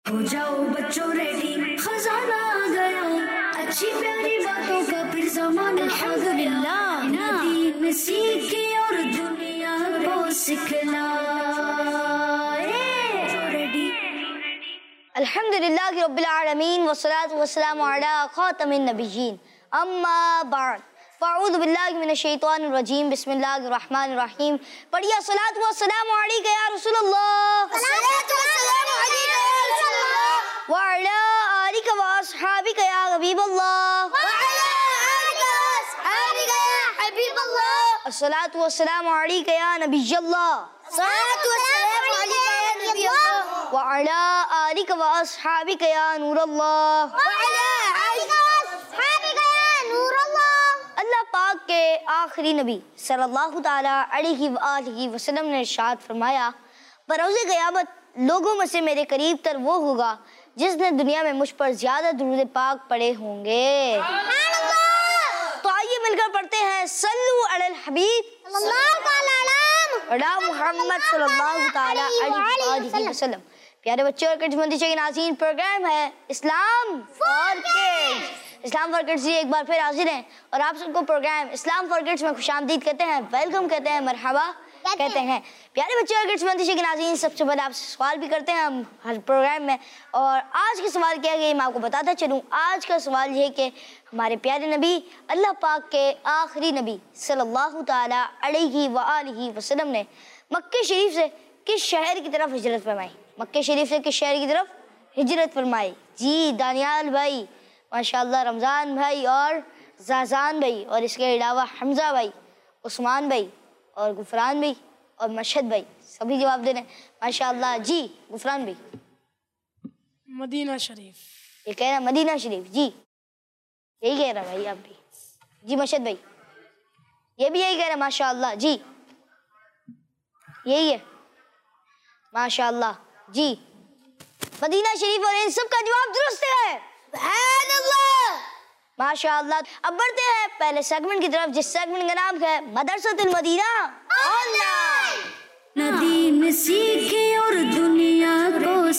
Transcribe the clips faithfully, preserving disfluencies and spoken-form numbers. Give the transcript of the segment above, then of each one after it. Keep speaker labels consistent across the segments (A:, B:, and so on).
A: हो जाओ बच्चों रेडी, खजाना आ गया, अच्छी प्यारी बातों का फिर ज़माना अल्हम्दुलिल्लाह, नदी में सीखे और दुनिया को सिखलाए। रेडी
B: अल्हम्दुलिल्लाह रब्बिल आलमीन वस्सलातु वस्सलामु अला खातमिन नबिय्यीन अम्मा बाद फ़अऊज़ु बिल्लाहि मिनश शैतानिर रजीम बिस्मिल्लाहिर रहमानिर रहीम। पढ़िए सलात व सलामु अलैका या रसूलल्लाह, सलात व सलामु अलैका या रसूलल्लाह व अला आलिका व अस्हाबिका या हबीबल्लाह व अला आलिका व अस्हाबिका या हबीबल्लाह। अस्सलातु व सलामु अलैका या नबिय्यल्लाह, सलातु व सलामु अलैका या नबियल्लाह व अला आलिका व अस्हाबिका या नूरल्लाह व अला आलिका व अस्हाबिका या नूरल्लाह। अल्लाह पाक के आखिरी नबी सल्लल्लाहु ताला अलैहि व आलिहि वसल्लम ने इरशाद फरमाया, बरोज़े क़यामत लोगों में से मेरे करीब तर वो होगा जिसने दुनिया में मुझ पर ज्यादा दुरूद पाक पढ़े होंगे। तो आइए मिलकर पढ़ते हैं सल्लु अलल हबीब अला मुहम्मद सल्लल्लाहु ताला अलैहि वसल्लम। प्यारे बच्चों और किड्स मंदिर के नाज़रीन, प्रोग्राम है Islam for kids. Islam for kids एक बार फिर हाजिर हैं और आप सबको प्रोग्राम इस्लाम फॉर किड्स में खुशामदीद कहते हैं, वेलकम कहते हैं, मरहबा कहते हैं। प्यारे बच्चों और किड्स मंदिर के नाज़रीन, सबसे पहले आपसे सवाल भी करते हैं हम हर प्रोग्राम में, और आज का सवाल क्या है मैं आपको बताता चलूँ। आज का सवाल ये है कि हमारे प्यारे नबी अल्लाह पाक के आखिरी नबी सल्लल्लाहु ताला अलैहि व आलिहि वसल्लम ने मक्के शरीफ से किस शहर की तरफ हिजरत फरमाई? मक्के शरीफ से किस शहर की तरफ हिजरत फरमाई? जी दानियाल भाई, माशाअल्लाह, रमज़ान भाई और ज़ाज़ान भाई, और इसके अलावा हमज़ा भाई, उस्मान भाई और गुफरान भाई और मशहद भाई, सभी जवाब दे रहे हैं माशाअल्लाह। जी गुफरान भाई
C: मदीना शरीफ।
B: ये कह रहा है मदीना शरीफ, जी यही कह रहा भाई आप भी। जी मशहद भाई ये भी यही कह रहा है माशाअल्लाह, जी यही है माशाअल्लाह। जी मदीना शरीफ, और इन सब का जवाब दुरुस्त है, माशाअल्लाह। अब बढ़ते हैं पहले सेगमेंट की तरफ, जिस सेगमेंट का नाम है मदरसतुल मदीना ऑनलाइन।
A: नदी में सीखे और दुनिया को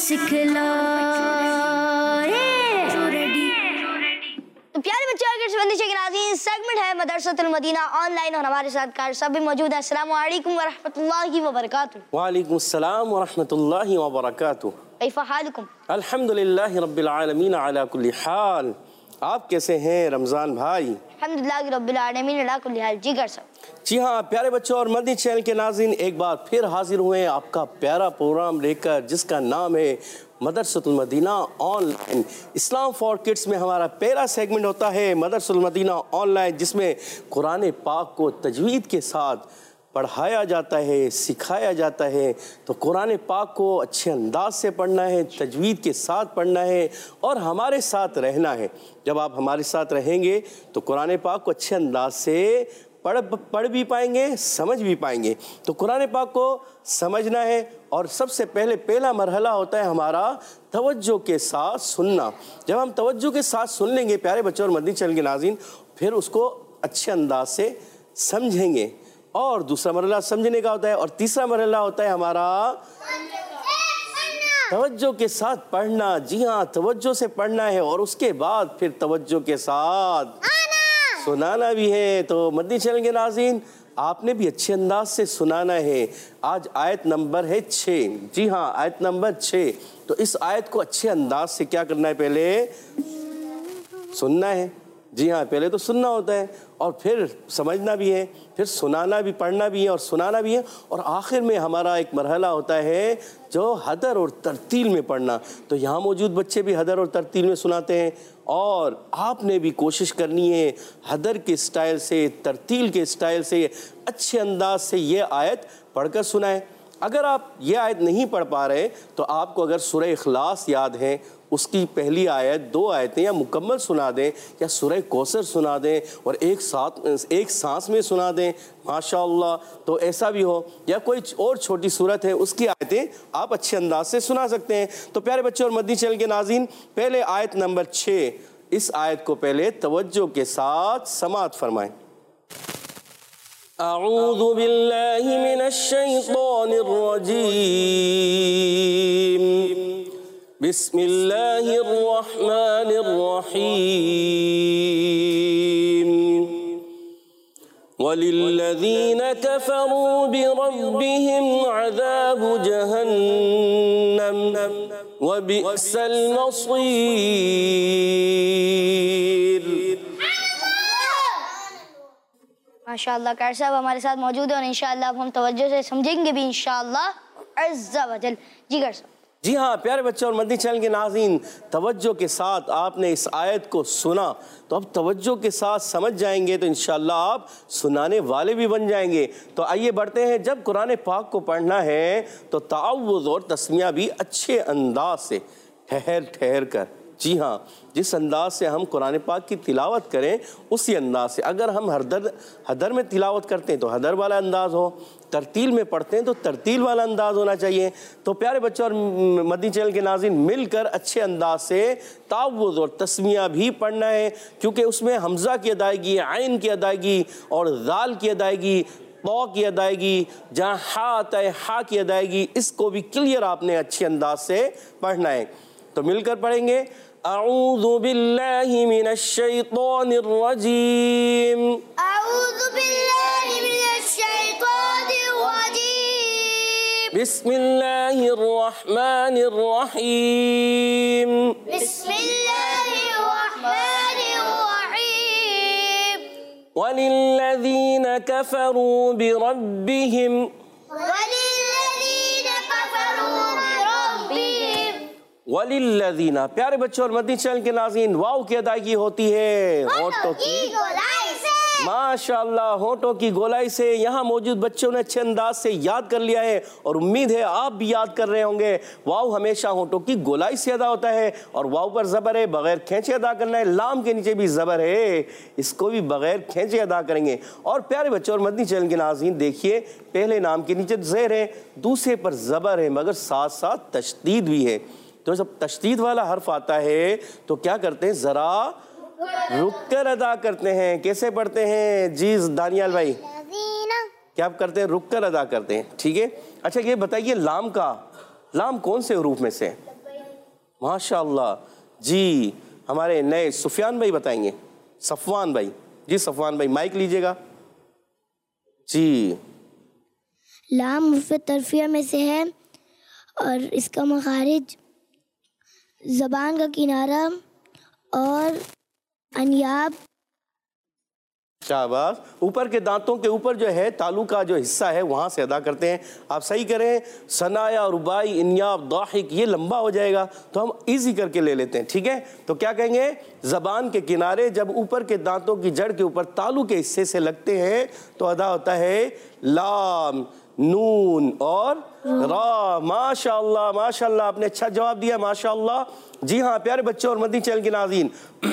A: सिखलाए। रेडी
B: तो प्यारे बच्चों के नाज़रीन, सेगमेंट है मदरसतुल मदीना ऑनलाइन और हमारे साथ कार सब भी मौजूद हैं। अस्सलामु अलैकुम व रहमतुल्लाहि व बरकातुहू।
D: व अलैकुम अस्सलाम व रहमतुल्लाहि व बरकातुहू।
B: कैफ़ा हालुकुम?
D: अल्हम्दुलिल्लाहि रब्बिल आलमीन अला कुल्ली हाल। आप कैसे हैं रमज़ान भाई?
B: अल्हम्दुलिल्लाह रब्बिल आलमीन अला कुल्ली हाल। जी कर सब।
D: जी हाँ प्यारे बच्चों और मदनी चैनल के नाज़रीन, एक बार फिर हाजिर हुए हैं आपका प्यारा प्रोग्राम लेकर, जिसका नाम है Madrasatul Madina online. Islam for kids में हमारा पहला सेगमेंट होता है मदरसतुल मदीना ऑनलाइन, जिसमें कुरान पाक को तजवीद के साथ पढ़ाया जाता है, सिखाया जाता है। तो कुरान पाक को अच्छे अंदाज से पढ़ना है, तजवीद के साथ पढ़ना है और हमारे साथ रहना है। जब आप हमारे साथ रहेंगे तो कुरान पाक को अच्छे अंदाज से पढ़ पढ़ भी पाएंगे, समझ भी पाएंगे। तो कुरान पाक को समझना है और सबसे पहले पहला मरहला होता है हमारा तवज्जो के साथ सुनना। जब हम तवज्जो के साथ सुन लेंगे प्यारे बच्चों और मदनी चैनल के नाज़रीन, फिर उसको अच्छे अंदाज से समझेंगे। और दूसरा मरहला समझने का होता है, और तीसरा मरहला होता है हमारा तवज्जो के साथ पढ़ना। जी हाँ, तवज्जो से पढ़ना है और उसके बाद फिर तवज्जो के साथ सुनाना भी है। तो मदनी चैनल के नाज़रीन, आपने भी अच्छे अंदाज से सुनाना है। आज आयत नंबर है छः। जी हाँ, आयत नंबर छः। तो इस आयत को अच्छे अंदाज से क्या करना है? पहले सुनना है। जी हाँ, पहले तो सुनना होता है और फिर समझना भी है, फिर सुनाना भी, पढ़ना भी है और सुनाना भी है, और आखिर में हमारा एक मरहला होता है जो हदर और तरतील में पढ़ना। तो यहाँ मौजूद बच्चे भी हदर और तरतील में सुनाते हैं, और आपने भी कोशिश करनी है हदर के स्टाइल से, तरतील के स्टाइल से, अच्छे अंदाज से ये आयत पढ़कर सुनाएं। अगर आप ये आयत नहीं पढ़ पा रहे तो आपको अगर सूरह इखलास याद है, उसकी पहली आयत, दो आयतें या मुकम्मल सुना दें, या सूरह कौसर सुना दें और एक साथ एक सांस में सुना दें, माशाअल्लाह। तो ऐसा भी हो, या कोई और छोटी सूरत है उसकी आयतें आप अच्छे अंदाज से सुना सकते हैं। तो प्यारे बच्चों और मदनी चैनल के नाज़रीन, पहले आयत नंबर छः, इस आयत को पहले तवज्जो के साथ समाअत फरमाएं। अऊज़ु बिल्लाहि मिनश शैतानिर रजीम, बिस्मिल्लाहिर्रहमानिर्रहीम वलिल्लज़ीन कफ़रू बिरब्बिहिम अज़ाबु जहन्नम वबिअसल मसीर।
B: माशाअल्लाह कार साहब हमारे साथ मौजूद है और इंशाअल्लाह अब हम तवज्जो से समझेंगे भी इंशाअल्लाह अज़्ज़ा वजल। जी कार साहब।
D: जी हाँ प्यारे बच्चों और मदनी चैनल के नाज़रीन, तवज्जो के साथ आपने इस आयत को सुना तो अब तवज्जो के साथ समझ जाएंगे तो इंशाअल्लाह आप सुनाने वाले भी बन जाएंगे। तो आइए बढ़ते हैं। जब कुरान पाक को पढ़ना है तो ताउव्वुज़ और तस्मिया भी अच्छे अंदाज से ठहर ठहर कर, जी हाँ जिस अंदाज से हम कुरान पाक की तिलावत करें उसी अंदाज से। अगर हम हदर हदर में तिलावत करते हैं तो हदर वाला अंदाज हो, तरतील में पढ़ते हैं तो तरतील वाला अंदाज होना चाहिए। तो प्यारे बच्चों और मदनी चैनल के नाज़रीन मिलकर अच्छे अंदाज से ताउव्वुज़ और तस्मिया भी पढ़ना है, क्योंकि उसमें हमज़ा की अदायगी, आइन की अदायगी और ज़ाल की अदायगी, तौ की अदायगी, जहाँ हा आता है हा की अदायगी, इसको भी क्लियर आपने अच्छे अंदाज से पढ़ना है। तो मिलकर पढ़ेंगे। अऊज़ु बिल्लाहि मिनश शैतानिर रजीम।
A: अऊज़ु बिल्लाहि मिनश शैतानिर रजीम।
D: बिस्मिल्लाहिर रहमानिर रहीम।
A: बिस्मिल्लाहिर रहमानिर रहीम।
D: वलिल्लज़ीन कफ़रू बिरब्बिहिम
A: वलिल्लज़ीन कफ़रू बिरब्बिहिम।
D: वलिल्लज़ीना प्यारे बच्चों और मदनी चैनल के नाज़रीन, वाव की अदायगी होती है होठों की
A: गोलाई से।
D: माशाअल्लाह होठों की गोलाई से। यहाँ मौजूद बच्चों ने अच्छे अंदाज से याद कर लिया है और उम्मीद है आप भी याद कर रहे होंगे। वाव हमेशा होठों की गोलाई से अदा होता है और वाव पर ज़बर है, बगैर खींचे अदा करना है। लाम के नीचे भी ज़बर है, इसको भी बगैर खींचे अदा करेंगे। और प्यारे बच्चों और मदनी चैनल के नाज़रीन देखिए, पहले नाम के नीचे ज़ेर है, दूसरे पर ज़बर है, मगर साथ साथ तशदीद भी है। तो जब तशदीद वाला हर्फ आता है तो क्या करते हैं, ज़रा रुक कर अदा करते हैं। कैसे पढ़ते हैं जी दानियाल भाई? क्या आप करते हैं? रुक कर अदा करते हैं, ठीक है। अच्छा ये बताइए, लाम का लाम कौन से हरूफ में से? माशाअल्लाह जी, हमारे नए सुफियान भाई बताएंगे। सफवान भाई, जी सफवान भाई माइक लीजिएगा जी।
E: लाम हर्फ तरफिया में से है और इसका मखारिज ज़बान का किनारा और अनियाब।
D: शाबाश। ऊपर के दांतों के ऊपर जो है तालू का जो हिस्सा है वहाँ से अदा करते हैं। आप सही करें। सनाया, रुबाई, इन्याब, दाहिक, ये लंबा हो जाएगा तो हम इजी करके ले लेते हैं, ठीक है। तो क्या कहेंगे, ज़बान के किनारे जब ऊपर के दांतों की जड़ के ऊपर तालू के हिस्से से लगते हैं तो अदा होता है लाम, नून और रा। माशाअल्लाह माशाअल्लाह, आपने अच्छा जवाब दिया माशाअल्लाह। जी हाँ प्यारे बच्चों और मदनी चैनल के नाज़रीन,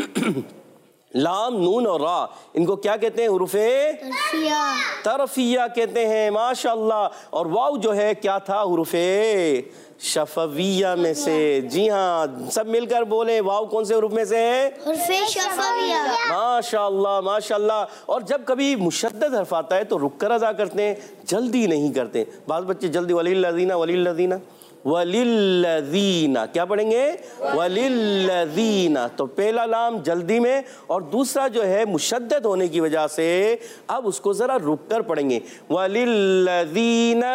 D: लाम, नून और रा, इनको क्या कहते हैं? हुरूफे तरफिया तरफिया कहते हैं माशाअल्लाह। और वाव जो है क्या था? हुरूफे शफविया में से। जी हाँ सब मिलकर बोले, वाव कौन से हुरूफ में से है?
E: हुरूफे शफविया।
D: माशाअल्लाह माशाअल्लाह। और जब कभी मुशद्दद हर्फ आता है तो रुक कर अदा करते हैं, जल्दी नहीं करते। बाज़ बच्चे जल्दी, वलिल्लज़ीना वलिल्लज़ीना वलिल्लज़ीना, क्या पढ़ेंगे? वलिल्लज़ीना। तो पहला लाम जल्दी में और दूसरा जो है मुशद्दद होने की वजह से अब उसको जरा रुक कर पढ़ेंगे। वलिल्लज़ीना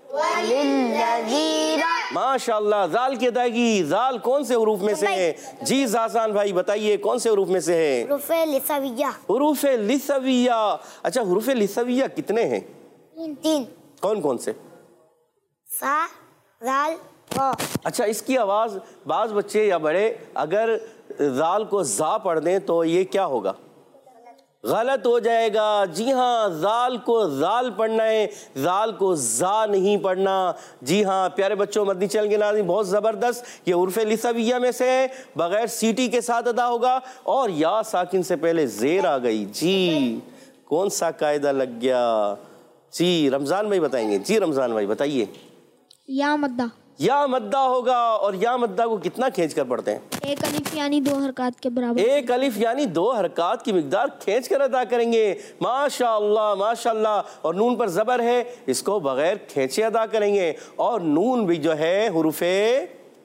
B: वलिल्लज़ीना।
D: माशाअल्लाह। जाल की अदायगी, जाल कौन से हुरूफ में से है? जी जासान भाई बताइए कौन से हुरूफ में से है?
E: हुरूफे लिसविया।
D: हुरूफे लिसविया। अच्छा हुरूफे लिसविया कितने हैं?
E: तीन तीन।
D: कौन कौन से?
E: सा, जाल, वा।
D: अच्छा इसकी आवाज़ बाज़ बच्चे या बड़े अगर जाल को जा पढ़ दें तो ये क्या होगा? गलत हो जाएगा। जी हाँ जाल को जाल पढ़ना है, जाल को जा नहीं पढ़ना। जी हाँ प्यारे बच्चों मदनी चैनल के नाज़रीन, बहुत ज़बरदस्त। ये उर्फ़े लिसविया में से है, बग़ैर सीटी के साथ अदा होगा और या साकिन से पहले ज़ेर आ गई। जी कौन सा कायदा लग गया? जी रमज़ान भाई बताएंगे। जी रमज़ान भाई बताइए।
E: या मद्दा।
D: या मद्दा होगा। और या मद्दा को कितना खींच कर पढ़ते हैं?
E: एक अलिफ यानी दो हरकत के बराबर।
D: एक अलिफ यानी दो हरकत की मिकदार खींच कर अदा करेंगे। माशाअल्लाह माशाअल्लाह। और नून पर ज़बर है, इसको बगैर खींचे अदा करेंगे। और नून भी जो है हुरूफे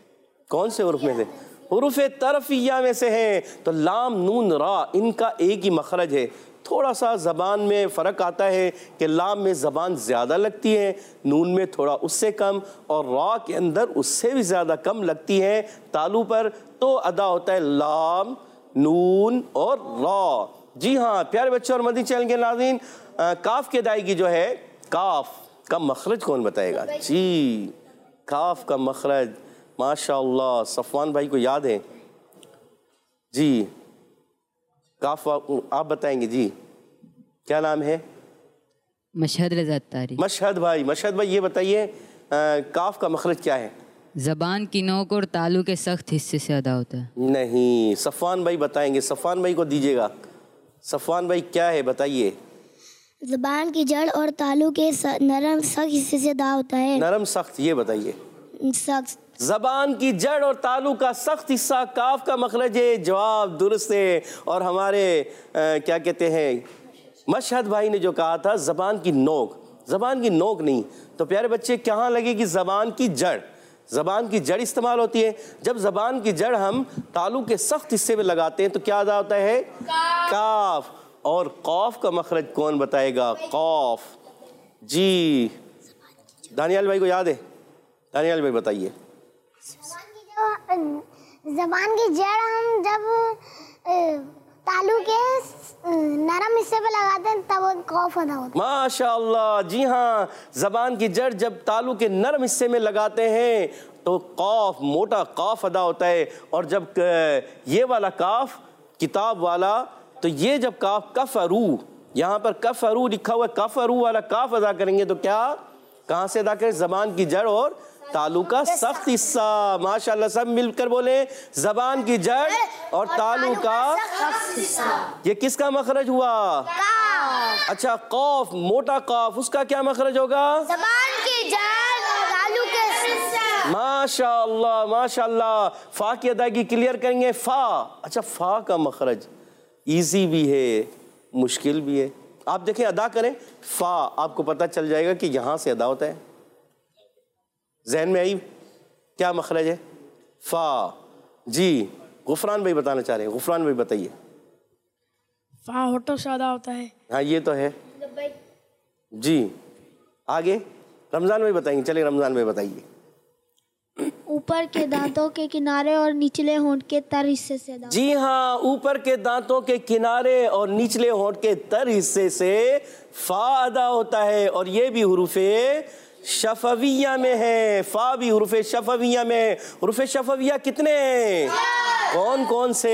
D: कौन से हुरूफ में से? हुरूफ तरफिया में से हैं। तो लाम नून रा इनका एक ही मखरज है। थोड़ा सा ज़बान में फ़र्क आता है कि लाम में ज़बान ज़्यादा लगती है, नून में थोड़ा उससे कम, और रा के अंदर उससे भी ज़्यादा कम लगती है तालू पर। तो अदा होता है लाम, नून और रा। जी हाँ प्यारे बच्चों और मदनी चैनल के नाज़रीन, काफ की अदायगी जो है, काफ का मखरज कौन बताएगा? जी काफ का मखरज माशाअल्लाह सफ़वान भाई को याद है जी। काफ आप बताएंगे जी, क्या नाम है?
F: मशहद रज़ा अत्तारी।
D: मशहद भाई, मशहद भाई ये बताइए काफ का मखरज क्या है?
F: ज़बान की नोक और तालू के सख्त हिस्से से अदा होता है।
D: नहीं, सफ़वान भाई बताएंगे। सफ़वान भाई को दीजिएगा। सफ़वान भाई क्या है बताइए?
E: ज़बान की जड़ और तालू के नरम सख्त हिस्से से अदा होता है।
D: नरम सख्त, ये बताइए।
E: सख्त।
D: ज़बान की जड़ और तालू का सख्त हिस्सा काफ का मखरज है। जवाब दुरुस्त है। और हमारे आ, क्या कहते हैं, मशहद भाई ने जो कहा था ज़बान की नोक, ज़बान की नोक नहीं, तो प्यारे बच्चे कहाँ लगेगी? ज़बान की जड़। ज़बान की जड़ इस्तेमाल होती है। जब ज़बान की जड़ हम तालू के सख्त हिस्से में लगाते हैं तो क्या अदा होता है? काफ। और कौफ का मखरज कौन बताएगा? कौफ। जी दानियाल भाई को याद है? दानियाल भाई बताइए।
E: ज़बान की जड़ हम जब तालू के नरम हिस्से पे लगाते हैं तब वो कौफ अदा होता है।
D: माशाअल्लाह, जी हाँ, ज़बान की जड़ जब तालू के नरम हिस्से में लगाते हैं तो कौफ, मोटा कौफ अदा होता है। और जब ये वाला काफ, किताब वाला, तो ये जब काफ कफरू, यहाँ पर कफरू लिखा हुआ है, कफरू वाला काफ अदा करेंगे तो क्या, कहाँ से अदा करें? ज़बान की जड़ और तालू का सख्त हिस्सा। माशाअल्लाह, सब मिलकर बोले ज़बान की जड़ और तालू का सख्त हिस्सा। ये किसका मखरज हुआ? काफ। अच्छा, कौफ, मोटा कौफ, उसका क्या मखरज होगा?
E: ज़बान की जड़ और तालू के हिस्सा।
D: माशाअल्लाह माशाअल्लाह। फा की अदायगी क्लियर करेंगे। फा, अच्छा फा का मखरज इजी भी है, मुश्किल भी है। आप देखें, अदा करें फा, आपको पता चल जाएगा कि यहाँ से अदा होता है। जहन में आई क्या मखरज है? फा। जी गुफरान भाई बताना चाह रहे हैं, गुफरान भाई बताइए।
C: फा होठों से अदा होता है।
D: हाँ ये तो है जी। आगे रमज़ान भाई बताएंगे। चलिए रमज़ान भाई बताइए।
E: ऊपर के दांतों के किनारे और निचले होंठ के तर हिस्से से अदा।
D: जी हाँ, ऊपर के दांतों के किनारे और निचले होंठ के तर हिस्से से फा अदा होता है। और ये भी हुरूफे शफविया में है। फा भी हुरूफे शफविया में है। हुरूफे शफविया कितने हैं? कौन कौन से?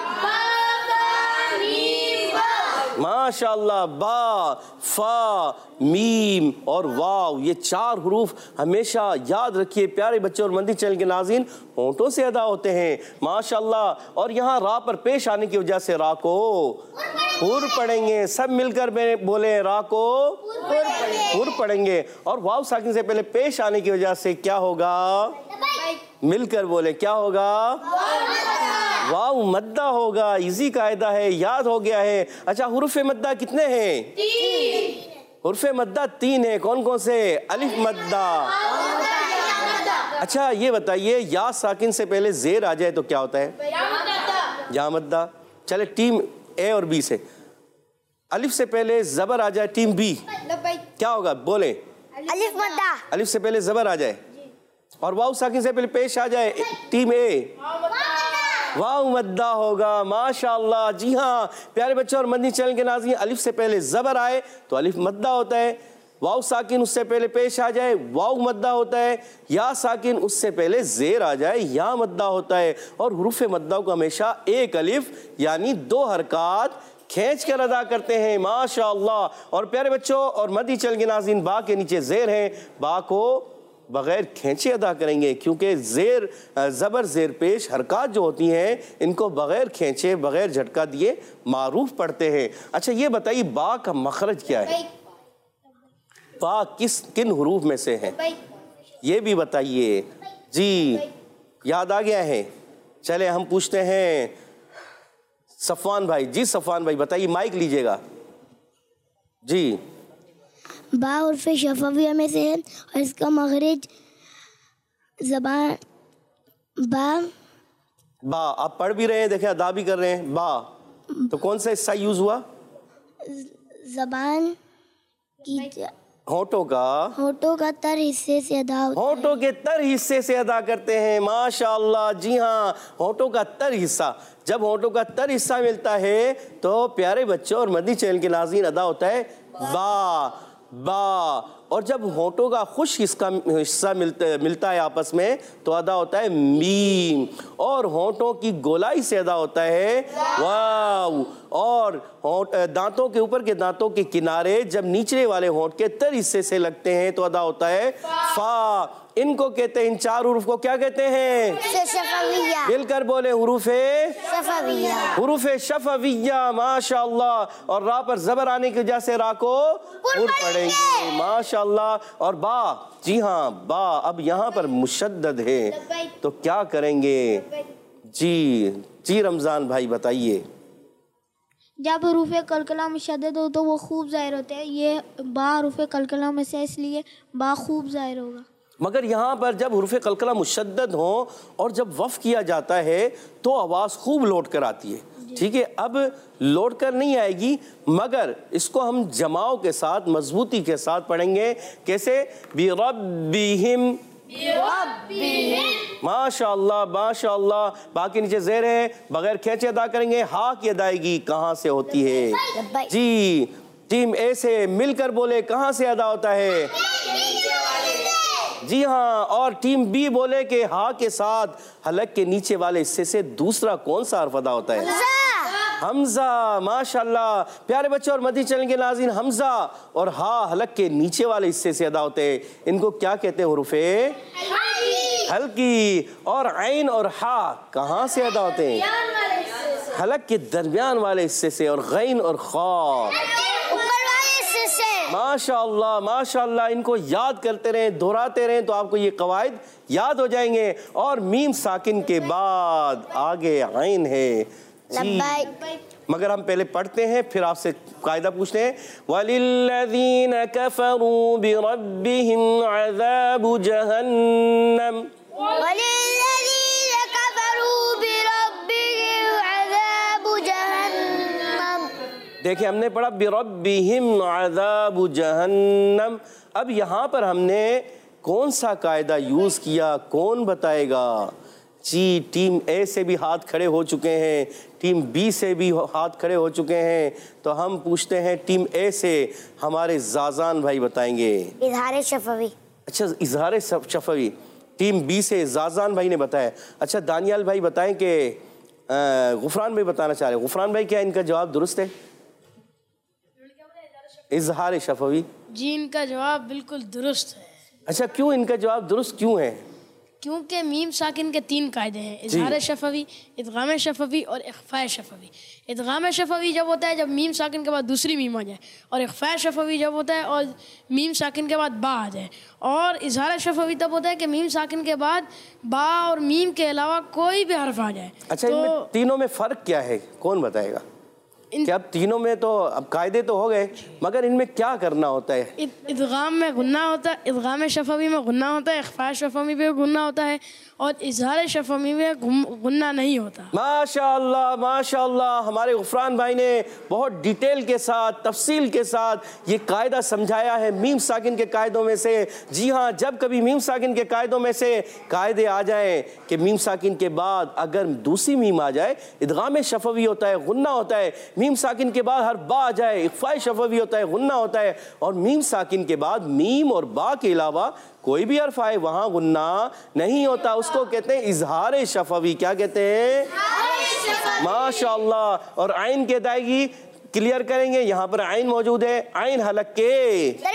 D: माशाअल्लाह, बा, फा, मीम और वाव, ये चार हुरूफ हमेशा याद रखिए प्यारे बच्चों और मंदी चैनल के नाज़रीन, होंठों से अदा होते हैं माशाअल्लाह। और यहाँ रा पर पेश आने की वजह से रा को हुर पढ़ेंगे। सब मिलकर बोले, रा को हुर पढ़ेंगे। और वाव साकिन से पहले पेश आने की वजह से क्या होगा? मिलकर बोले, क्या होगा? वाव मद्दा होगा। इजी कायदा है, याद हो गया है। अच्छा, हुरूफे मद्दा कितने हैं? तीन। हुरूफे मद्दा तीन है। कौन कौन से? अलिफ मद्दा। अच्छा ये बताइए, या साकिन से पहले जेर आ जाए तो क्या होता है? या मद्दा। चले टीम ए और बी से, अलिफ से पहले जबर आ जाए टीम बी, क्या होगा? बोले।
E: अलिफ मद्दा।
D: अलिफ से पहले जबर आ जाए और वाव साकिन से पहले पेश आ जाए टीम ए, वाव मद्दा होगा। माशाअल्लाह, जी हाँ प्यारे बच्चों और मदनी चैनल के नाज़रीन, अलिफ से पहले जबर आए तो अलिफ मद्दा होता है। वाव साकिन उससे पहले पेश आ जाए, वाव मद्दा होता है। या साकिन उससे पहले जेर आ जाए, या मद्दा होता है। और हुरूफ मद्दा को हमेशा एक अलिफ यानी दो हरकत खींच कर अदा करते हैं। माशाअल्लाह। और प्यारे बच्चों और मदनी चैनल के नाज़रीन, बा के नीचे जेर है, बा को बगैर खींचे अदा करेंगे क्योंकि जेर ज़बर जेर पेश हरकत जो होती हैं इनको बगैर खींचे बगैर झटका दिए मारूफ पढ़ते हैं। अच्छा ये बताइए, बा का मखरज क्या है? बा किस किन हुरूफ में से है ये भी बताइए। जी याद आ गया है? चले हम पूछते हैं सफ़वान भाई। जी सफ़वान भाई बताइए, माइक लीजिएगा जी।
E: बा उर्फ़े शफविया में से है और इसका मखरज ज़बान बा
D: बा आप पढ़ भी रहे हैं, देखे अदा भी कर रहे हैं। बा तो कौन सा हिस्सा यूज हुआ?
E: जबान की
D: होठों का
E: होठों का तर हिस्से से अदा होता है।
D: होठों के तर हिस्से से अदा करते हैं। माशाअल्लाह, जी हाँ, होठों का तर हिस्सा। जब होठों का तर हिस्सा मिलता है तो प्यारे बच्चों और मदनी चैनल के नाज़रीन अदा होता है बा बा। और जब होठों का खुश हिस्सा हिस्सा मिलता मिलता है आपस में तो अदा होता है मीम। और होठों की गोलाई से अदा होता है वाव। और होठ दांतों के ऊपर के दांतों के किनारे जब निचले वाले होठ के तर हिस्से से लगते हैं तो अदा होता है फा। इनको कहते हैं, इन चार हुरूफ को क्या कहते हैं?
E: शफविया।
D: मिलकर बोले हुरूफे
E: शफविया।
D: हुरूफे शफविया। माशाअल्लाह। और रा पर जबर आने की वजह से रा को पुर पढ़ेंगे। माशाअल्लाह। और बा, जी हाँ बा अब यहाँ पर मुशद्दद है तो क्या करेंगे? जी जी रमजान भाई बताइए।
G: जब हरूफ कलकला मुशद्दद हो तो वो खूब ज़ाहिर होते हैं। ये बा हरूफ कलकला में से इसलिए बा खूब ज़ाहिर होगा।
D: मगर यहाँ पर जब हुरूफ कलकला मुशद्दद हो और जब वफ़ किया जाता है तो आवाज़ खूब लौट कर आती है। ठीक है, अब लौट कर नहीं आएगी मगर इसको हम जमाओं के साथ मजबूती के साथ पढ़ेंगे। कैसे? बिरब्बिहिम। माशाअल्लाह माशाअल्लाह। बाकी नीचे ज़ेर है, बगैर खींचे अदा करेंगे। हा की अदायगी कहाँ से होती है? जी टीम ए से मिलकर बोले कहाँ से अदा होता है? जी हाँ। और टीम बी बोले कि हा के साथ हलक के नीचे वाले हिस्से से दूसरा कौन सा हर्फ अदा होता है? हमजा। माशाल्लाह प्यारे बच्चों और मदनी चैनल के नाज़रीन, हमजा और हा हलक के नीचे वाले हिस्से से अदा होते हैं। इनको क्या कहते हैं? हुरूफे हल्की। और आइन और हा कहाँ से अदा होते हैं? हलक के दरमियान वाले हिस्से से। और गैन और खा माशाअल्लाह माशाअल्लाह। इनको याद करते रहें, दोहराते रहें तो आपको ये कवायद याद हो जाएंगे। और मीम साकिन के बाद आगे आइन है जी। मगर हम पहले पढ़ते हैं फिर आपसे कायदा पूछते हैं। वलिल्लज़ीन कफ़रू बिरब्बिहिम अज़ाबु जहन्नम। वलिल्लज़ीन कफ़रू बिरब्बिहिम अज़ाबु जहन्नम। देखिए हमने पढ़ा बिरब्बिहिम अज़ाबु जहन्नम। अब यहाँ पर हमने कौन सा कायदा यूज़ किया, कौन बताएगा? जी टीम ए से भी हाथ खड़े हो चुके हैं, टीम बी से भी हाथ खड़े हो चुके हैं। तो हम पूछते हैं टीम ए से, हमारे जाजान भाई बताएंगे।
E: इजहार शफवी।
D: अच्छा इजहार शफवी टीम बी से जाजान भाई ने बताया। अच्छा दानियाल भाई बताएं कि गुफरान भाई बताना चाह रहे हैं। गुफरान भाई क्या इनका जवाब दुरुस्त है? इजहार शफवी।
C: जी इनका जवाब बिल्कुल दुरुस्त है।
D: अच्छा क्यों इनका जवाब दुरुस्त क्यों है?
C: क्योंकि मीम साकिन के तीन कायदे हैं, इज़हार शफवी, इदगाम शफवी और इख्फा शफवी। इदगाम शफवी जब होता है जब मीम साकिन के बाद दूसरी मीम आ जाए, और इख्फा शफवी जब होता है और मीम साकिन के बाद बा आ जाए। और इज़हार शफवी तब होता है कि मीम साकिन के बाद बा और मीम के अलावा कोई भी हर्फ आ जाए।
D: अच्छा
C: तो
D: इनमें तीनों में फ़र्क क्या है, कौन बताएगा? इन... क्या अब तीनों में तो अब कायदे तो हो गए मगर इनमें क्या करना होता है?
C: इदगाम में गुन्ना होता है, इदगाम शफवी में गुन्ना होता है, इख्फा शफवी में गुन्ना होता है और इज़हार शफवी में गुन्ना नहीं होता। माशाअल्लाह माशाअल्लाह। हमारे गुफरान भाई ने बहुत डिटेल के साथ, तफसील के साथ ये कायदा समझाया है मीम साकिन के कायदों में से। जी हाँ, जब कभी मीम साकिन के कायदों में से कायदे आ जाए कि मीम साकिन के बाद अगर दूसरी मीम आ जाए, इदगाम शफवी होता है, गुन्ना होता है। मीम साकिन के बाद हर बा आ जाए, इख्फा शफवी होता है, गुन्ना होता है। और मीम साकिन के बाद मीम और बा के अलावा कोई भी हर्फ आए वहाँ गुन्ना नहीं होता, उसको कहते हैं इज़हार शफवी। क्या कहते हैं? माशाअल्लाह। और आइन की अदायगी क्लियर करेंगे। यहाँ पर आइन मौजूद है, आइन हलक के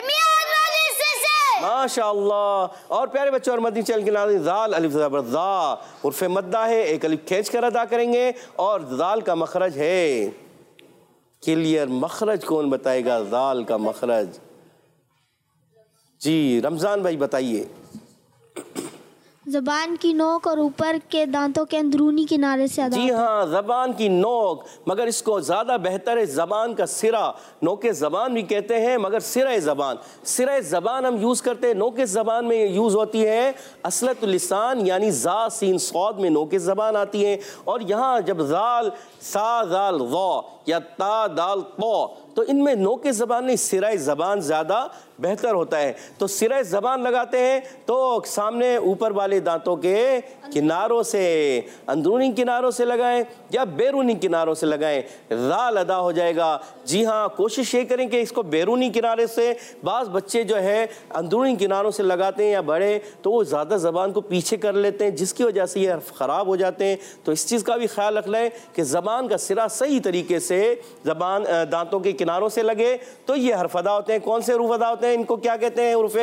C: माशाअल्लाह। और प्यारे बच्चों और मदनी चैनल के नाज़रीन, ज़ाल अलिफ ज़बर ज़ा उर्फ़ मद्दा है, एक अलिफ खींच कर अदा करेंगे। और ज़ाल का मखरज है क्लियर। मखरज कौन बताएगा? ज़ाल का मखरज। जी रमज़ान भाई बताइए।
G: जबान की नोक और ऊपर के दांतों के अंदरूनी किनारे से अदा
D: जी हाँ, जबान की नोक, मगर इसको ज़्यादा बेहतर है जबान का सिरा। नोके ज़बान भी कहते हैं मगर सिरा ज़बान, सिरा ज़बान हम यूज़ करते हैं। नोके ज़बान में यूज़ होती है असलतुल लिसान, यानी जा सीन सौद में नोके ज़बान आती है। और यहाँ जब जाल सा जाल वा या ता दाल तो तो इनमें नोके ज़बान नहीं, सिरा ज़बान ज़्यादा बेहतर होता है। तो सिरा ज़बान लगाते हैं तो सामने ऊपर वाले दांतों के किनारों से, अंदरूनी किनारों से लगाएं या बैरूनी किनारों से लगाएं, जाल अदा हो जाएगा। जी हाँ, कोशिश ये करें कि इसको बैरूनी किनारे से, बाज़ बच्चे जो है अंदरूनी किनारों से लगाते हैं या बड़े तो वो ज़्यादा ज़बान को पीछे कर लेते हैं, जिसकी वजह से ये हर्फ ख़राब हो जाते हैं। तो इस चीज़ का भी ख्याल रख लें कि ज़बान का सिरा सही तरीके से ज़बान दांतों के किनारों से लगे तो ये हर्फ अदा होते हैं। कौन से हरूफ अदा होते हैं? इनको क्या कहते हैं? हुरूफ़े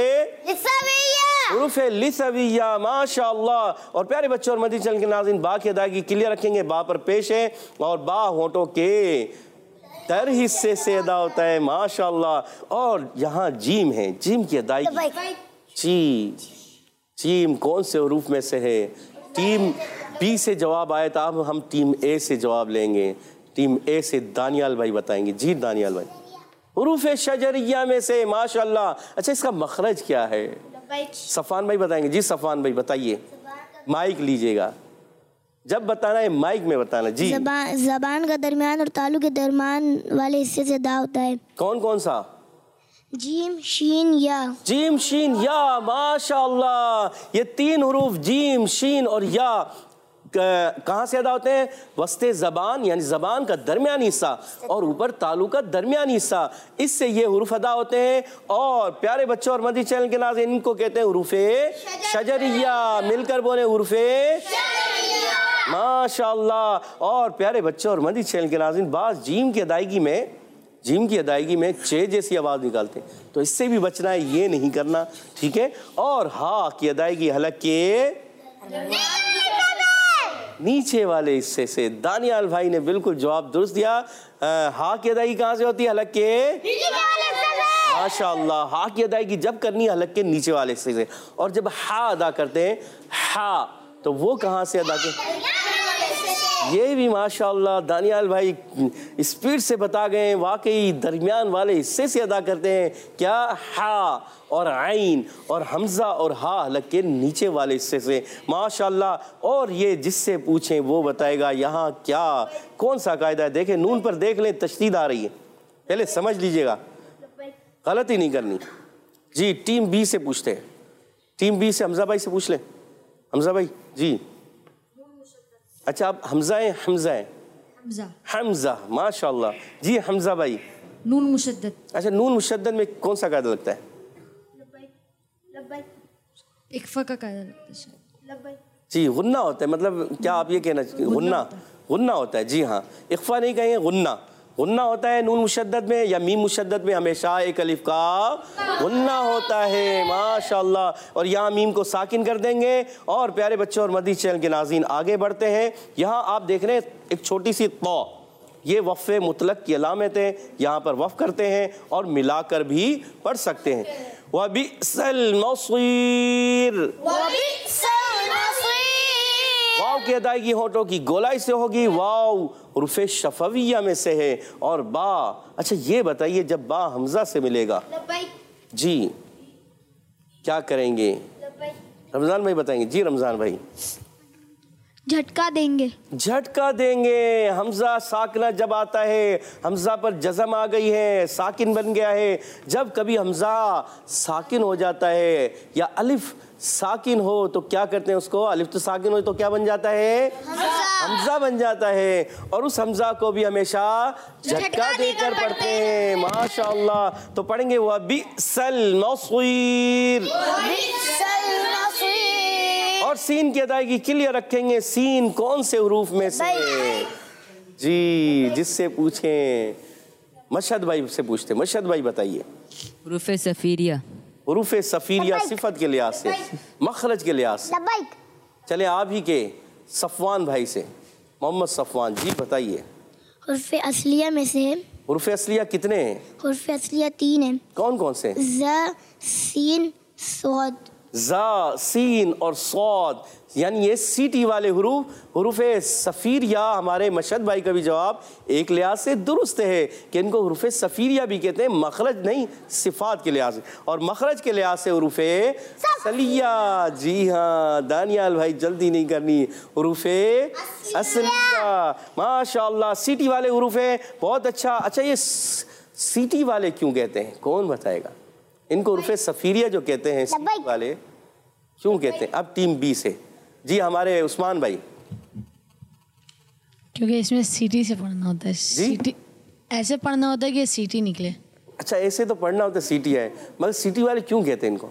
D: हुरूफ़े लिसविया। माशाअल्लाह। और प्यारे बच्चों और मदनी चैनल के नाज़रीन, बा की अदायगी क्लियर रखेंगे। बा पर पेश है और बा होंठों के तर हिस्से से अदा होता है। माशाअल्लाह। और यहाँ जीम है, जीम की अदायगी जी जीम कौन से हरूफ में से है? टीम बी से जवाब आया था, अब हम टीम ए से जवाब लेंगे। टीम ए से दानियाल भाई बताएंगे। जी दानियाल भाई, हुरूफ शजरिया में से। माशाअल्लाह। अच्छा, इसका मखरज क्या है? सफ़ान भाई बताएंगे। जी सफ़ान भाई बताइए, माइक लीजिएगा, जब बताना है माइक में बताना। जी
E: जबान जबान का दरमियान और तालु के दरमियान वाले हिस्से से अदा होता है।
D: कौन कौन सा?
E: जीम शीन या।
D: जीम शीन या। माशाअल्लाह। ये तीन हुरूफ जीम शीन और या कहाँ से अदा होते हैं? वस्ते ज़बान यानी ज़बान का दरमियानी हिस्सा और ऊपर तालु का दरमियानी हिस्सा, इससे ये हुरूफ अदा होते हैं। और प्यारे बच्चों और मदनी चैनल के नाज़रीन, इनको कहते हैं हुरूफ़े शजरिया। मिलकर बोले हुरूफ़े माशाअल्लाह। और प्यारे बच्चों और मदनी चैनल के नाज़रीन, बाज़ जीम की अदायगी में जीम की अदायगी में चे जैसी आवाज़ निकालते हैं, तो इससे भी बचना है, ये नहीं करना, ठीक है। और हा की अदायगी हलक के नीचे वाले हिस्से से। दानियाल भाई ने बिल्कुल जवाब दुरुस्त दिया। हा की अदायगी कहाँ से होती है? हलक के माशाअल्लाह। हा की अदायगी जब करनी है हलक के नीचे वाले हिस्से से। और जब हा अदा करते हैं हा, तो वो कहाँ से अदा करते? ये भी माशाअल्लाह दानियाल भाई स्पीड से बता गए। वाकई दरमियान वाले हिस्से से अदा करते हैं। क्या? हा और आइन और हमजा और हा हलक के नीचे वाले हिस्से से। माशाअल्लाह। और ये जिससे पूछें वो बताएगा यहाँ क्या कौन सा कायदा है। देखें नून पर देख लें, तशदीद आ रही है, पहले समझ लीजिएगा, गलती नहीं करनी। जी टीम बी से पूछते हैं। टीम बी से हमजा भाई से पूछ लें। हमजा भाई जी। अच्छा, आप हमजा है? हमजा है
F: हमजा
D: हमजा। माशाअल्लाह। जी हमजा भाई।
F: नून मुशद्दद।
D: अच्छा, नून मुशद्दद में कौन सा कायदा लगता है?
F: इक्फा का कायदा लगता है।
D: जी गुन्ना होता है। मतलब क्या आप ये कहना चाहिए? गुन्ना गुन्ना होता है। जी हाँ, इक्फा नहीं कहेंगे, गुन्ना गुन्ना होता है नून मुशद्दद में या मीम मुशद्दद में, हमेशा एक अलिफ का गुन्ना होता है। माशाअल्लाह। और यहाँ मीम को साकिन कर देंगे। और प्यारे बच्चों और मदनी चैनल के नाज़रीन, आगे बढ़ते हैं। यहाँ आप देख रहे हैं एक छोटी सी तो, ये वफ़ मुतलक की अलामत है। यहाँ पर वफ़ करते हैं और मिलाकर भी पढ़ सकते हैं। वबिसल मसीर। वाव की अदायगी होठों की गोलाई से होगी। वाव हुरूफ़े शफविया में से है। और बा, अच्छा ये बताइए, जब बा हमजा से मिलेगा जी क्या करेंगे? रमज़ान भाई बताएंगे। जी रमज़ान भाई।
G: झटका देंगे।
D: झटका देंगे। हमजा साकिना जब आता है, हमजा पर जज़म आ गई है, साकिन बन गया है। जब कभी हमजा साकिन हो जाता है या अलिफ साकिन हो तो क्या करते हैं उसको? अलिफ तो साकिन हो तो क्या बन जाता है? हमजा बन जाता है। और उस हमजा को भी हमेशा झटका देकर पढ़ते हैं। माशाअल्लाह। तो पढ़ेंगे वह बिसल मसीर। और सीन की अदायगी क्लियर रखेंगे। सीन कौन से हुरूफ में से? जी जिससे पूछें। मशहद भाई से पूछते। मशहद भाई बताइए।
F: हुरूफ सफीरिया।
D: हुरूफ सफीरिया सिफत के लिहाज से, मखरज के लिहाज से। चले आप ही के सफवान भाई से, मोहम्मद सफवान जी बताइए।
E: हुरूफ असलिया में से।
D: हुरूफ असलिया कितने हैं?
E: हुरूफ असलिया तीन हैं।
D: कौन कौन से?
E: ज़, सीन, सौद।
D: जा, सीन और सौद, यानी ये सीटी वाले हुरूफ, हुरूफे सफ़ीरिया। हमारे मशहद भाई का भी जवाब एक लिहाज से दुरुस्त है कि इनको हुरूफे सफ़ीरिया भी कहते हैं, मखरज नहीं, सिफात के लिहाज से, और मखरज के लिहाज से हुरूफे सलिया। जी हाँ दानियाल भाई, जल्दी नहीं करनी, हुरूफे असलिया। माशाअल्लाह, सीटी वाले हुरूफ है, बहुत अच्छा। अच्छा, ये सीटी वाले क्यों कहते हैं, कौन बताएगा? इनको हुरूफे सफ़ीरिया जो कहते हैं, सीटी वाले क्यों कहते हैं? अब टीम बी से जी हमारे उस्मान भाई।
H: क्योंकि इसमें सीटी से पढ़ना होता है। सीटी ऐसे पढ़ना होता है कि सीटी निकले।
D: अच्छा, ऐसे तो पढ़ना होता है, सीटी है, मगर सीटी वाले क्यों कहते हैं इनको?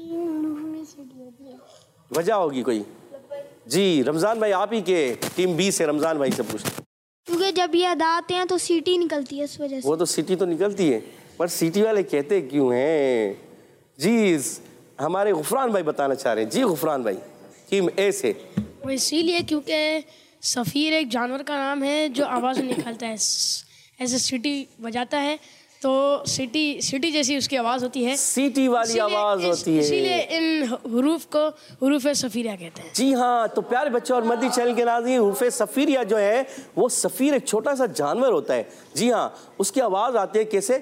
D: वजह होगी कोई? जी रमज़ान भाई, आप ही के टीम बी से रमज़ान भाई से पूछते।
G: क्योंकि जब ये अदा आते हैं तो सीटी निकलती है, इस वजह से।
D: वो तो सीटी तो निकलती है, पर सीटी वाले कहते क्यों हैं? जी हमारे गुफरान भाई बताना चाह रहे हैं। जी गुफरान भाई, टीम ए से।
C: वो इसीलिए क्योंकि सफ़ीर एक जानवर का नाम है जो आवाज़ निकालता है, ऐसे सीटी बजाता है, तो सीटी सीटी जैसी उसकी आवाज़ होती है,
D: सीटी वाली आवाज़ होती है,
C: इसीलिए इन हुरूफ को हुरूफ सफ़ीरिया कहते हैं।
D: जी हाँ, तो प्यारे बच्चों और मदनी चैनल के नाज़रीन, हुरूफ सफ़ीरिया जो है वो सफ़ीर एक छोटा सा जानवर होता है। जी हाँ, उसकी आवाज़ आती है कैसे,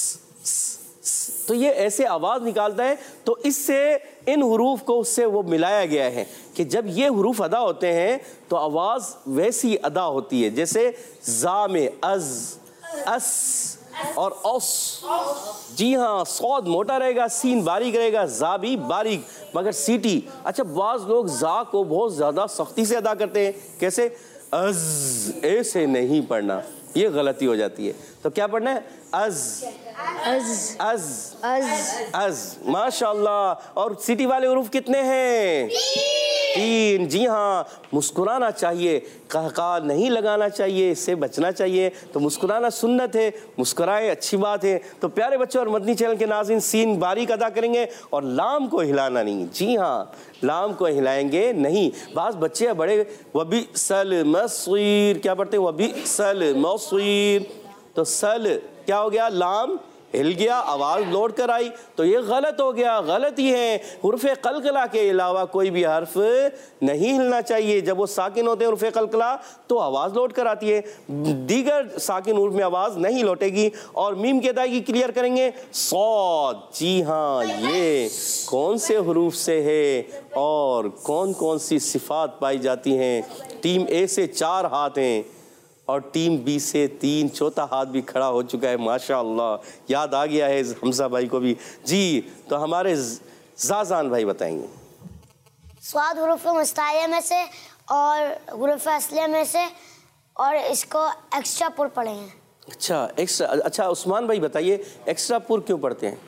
D: तो ये ऐसे आवाज़ निकालता है, तो इससे इन हुरूफ को उससे वो मिलाया गया है कि जब ये हुरूफ अदा होते हैं तो आवाज़ वैसी अदा होती है जैसे जा में अज, अस और औस। जी हाँ, सौद मोटा रहेगा, सीन बारीक रहेगा, जा भी बारीक, मगर सीटी। अच्छा, बाज़ लोग जा को बहुत ज़्यादा सख्ती से अदा करते हैं, कैसे, अज, ऐसे नहीं पढ़ना, ये गलती हो जाती है। तो क्या पढ़ना है, अज
B: अज
D: अज
B: अज
D: अज। माशाअल्लाह। और सिटी वाले हुरूफ कितने हैं? तीन। जी हाँ, मुस्कुराना चाहिए, कहका नहीं लगाना चाहिए, इससे बचना चाहिए। तो मुस्कुराना सुन्नत है, मुस्कुराए, अच्छी बात है। तो प्यारे बच्चों और मदनी चैनल के नाज़रीन, सीन बारीक अदा करेंगे और लाम को हिलाना नहीं। जी हाँ, लाम को हिलाएंगे नहीं। बाज़ बच्चे बड़े वबी सल मस्वीर क्या पढ़ते हैं, वबी सल मस्वीर, तो सल क्या हो गया, लाम हिल गया, आवाज़ लौट कर आई, तो ये गलत हो गया, गलत ही है। हुर्फ़े कलकला के अलावा कोई भी हर्फ नहीं हिलना चाहिए। जब वो साकिन होते हैं हुर्फ़े कलकला तो आवाज़ लौट कर आती है, दीगर साकिन हुर्फ़ में आवाज़ नहीं लौटेगी। और मीम की अदायगी क्लियर करेंगे, सौद। जी हाँ, ये कौन से हुरूफ से है और कौन कौन सी सिफ़ात पाई जाती हैं? टीम ए से चार हाथ हैं और टीम बी से तीन, चौथा हाथ भी खड़ा हो चुका है। माशाअल्लाह, याद आ गया है हमजा भाई को भी। जी, तो हमारे जाजान भाई बताएंगे।
E: स्वाद हुरूफ मुस्तालिया में से और हुरूफ असलिया में से, और इसको एक्स्ट्रा पुर पढ़े हैं।
D: अच्छा, एक्स्ट्रा। अच्छा उस्मान भाई बताइए, एक्स्ट्रा पुर क्यों पढ़ते हैं?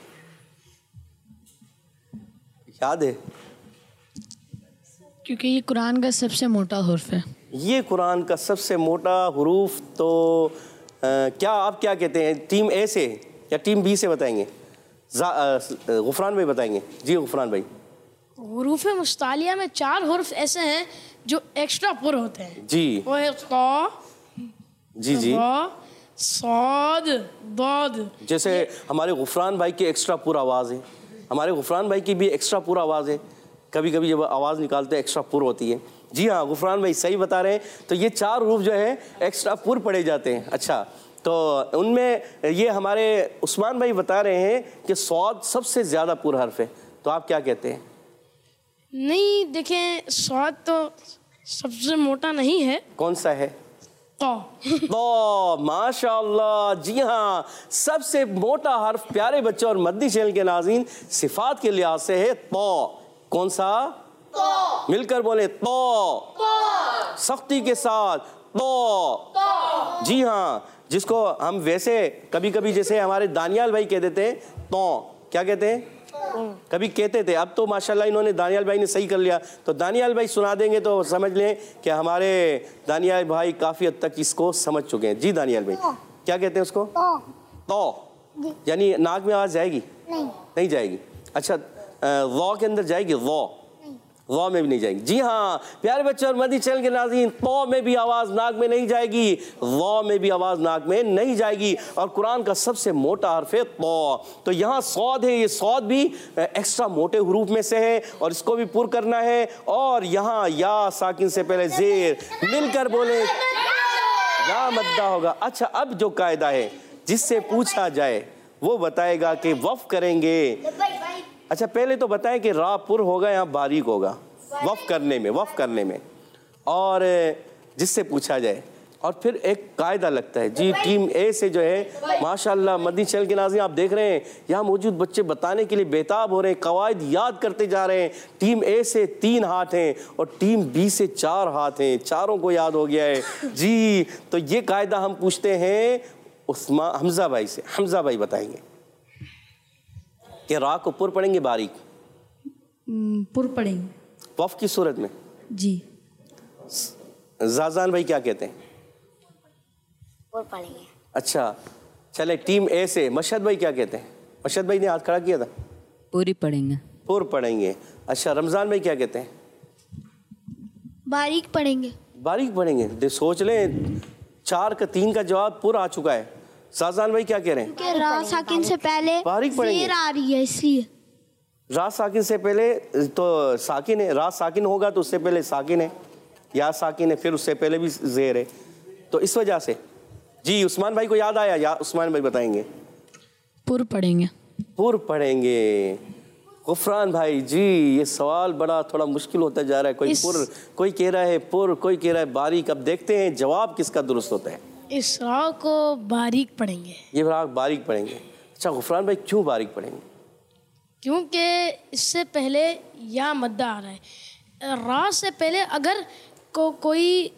D: याद है?
H: क्योंकि ये कुरान का सबसे मोटा हुर्फ है।
D: ये कुरान का सबसे मोटा हुरूफ। तो आ, क्या आप क्या कहते हैं, टीम ए से या टीम बी से बताएंगे? गुफरान भाई बताएंगे। जी गुफरान भाई।
C: हुरूफ मुस्तालिया में चार हुर्फ ऐसे हैं जो एक्स्ट्रा पुर होते हैं।
D: जी,
C: वो है क़,
D: जी जी,
C: सौद, दौद।
D: जैसे हमारे गुफरान भाई की एक्स्ट्रा पुर आवाज़ है, हमारे गुफरान भाई की भी एक्स्ट्रा पुर आवाज़ है। कभी कभी जब आवाज़ निकालते हैं एक्स्ट्रा पुर होती है। जी हाँ, गुफरान भाई सही बता रहे हैं। तो ये चार हुरूफ जो है एक्स्ट्रा पुर पढ़े जाते हैं। अच्छा, तो उनमें ये हमारे उस्मान भाई बता रहे हैं कि सौद सबसे ज़्यादा पुर हर्फ है। तो आप क्या कहते हैं?
C: नहीं, देखें, सौद तो सबसे मोटा नहीं है।
D: कौन सा है? तो माशाअल्लाह। जी हाँ, सबसे मोटा हर्फ प्यारे बच्चों और मदनी चैनल के नाज़रीन सिफात के लिहाज से है तो। कौन सा? तो। मिलकर बोले, तो, तो। सख्ती के साथ, तो, तो। जी हाँ, जिसको हम वैसे कभी कभी जैसे हमारे दानियाल भाई कह देते हैं, तो क्या कहते हैं, कभी कहते थे, अब तो माशाल्लाह इन्होंने दानियाल भाई ने सही कर लिया। तो दानियाल भाई सुना देंगे तो समझ लें कि हमारे दानियाल भाई काफ़ी हद तक इसको समझ चुके हैं। जी दानियाल भाई, क्या कहते हैं उसको? तो, तो। यानी नाक में आवाज़ जाएगी? नहीं, नहीं जाएगी। अच्छा, वॉ के अंदर जाएगी? वॉ, वा में भी नहीं जाएगी। जी हाँ प्यारे बच्चे और मदनी चैनल के नाज़रीन, तो में भी आवाज़ नाक में नहीं जाएगी, वा में भी आवाज़ नाक में नहीं जाएगी। और कुरान का सबसे मोटा हर्फ है तो। तो यहाँ सौद है, ये सौद भी एक्स्ट्रा मोटे हरूफ में से है और इसको भी पुर करना है। और यहाँ या साकिन से पहले जेर मिलकर बोले या मद्दा होगा। अच्छा अब जो कायदा है जिससे पूछा जाए वो बताएगा कि वफ करेंगे। अच्छा पहले तो बताएं कि रा पुर होगा या बारीक होगा वफ करने में, वफ करने में, और जिससे पूछा जाए। और फिर एक कायदा लगता है जी। टीम ए से जो है माशाल्लाह मदनी चैनल के नाज़रीन आप देख रहे हैं यहाँ मौजूद बच्चे बताने के लिए बेताब हो रहे हैं, कवायद याद करते जा रहे हैं। टीम ए से तीन हाथ हैं और टीम बी से चार हाथ हैं, चारों को याद हो गया है जी। तो ये कायदा हम पूछते हैं उस्मान हमजा भाई से। हमजा भाई बताएंगे कि रा को पुर पढ़ेंगे बारीक?
H: पुर पढ़ेंगे
D: वफ की सूरत में
H: जी।
D: जाजान भाई क्या कहते हैं?
E: पुर पढ़ेंगे।
D: अच्छा चले टीम ए से मशहद भाई क्या कहते हैं? मशहद भाई ने हाथ खड़ा किया था।
F: पूरी पढ़ेंगे।
D: पुर पढ़ेंगे। अच्छा रमजान भाई क्या कहते हैं?
G: बारीक पढ़ेंगे।
D: बारीक पढ़ेंगे। दे सोच लें चार का तीन का जवाब पुर आ चुका है। साजान भाई क्या कह रहे हैं?
G: क्योंकि रा साकिन से पहले
D: बारीक पढ़ेंगे।
G: जेर आ रही है इसलिए।
D: रा साकिन से पहले तो साकिन है, रा साकिन होगा तो उससे पहले साकिन है, या साकिन है, फिर उससे पहले भी जेर है, तो इस वजह से। जी उस्मान भाई को याद आया? या उस्मान भाई बताएंगे?
H: पुर पढ़ेंगे।
D: पुर पढ़ेंगे। गुफरान भाई जी ये सवाल बड़ा थोड़ा मुश्किल होता जा रहा है। कोई पुर, कोई कह रहा है पुर, कोई कह रहा है बारीक। अब देखते हैं जवाब किसका दुरुस्त होता है।
C: इस रा को बारीक पढ़ेंगे।
D: ये रा बारीक पढ़ेंगे। अच्छा गुफरान भाई क्यों बारीक पढ़ेंगे?
C: क्योंकि इससे पहले या मद्दा आ रहा है। रा से पहले अगर को कोई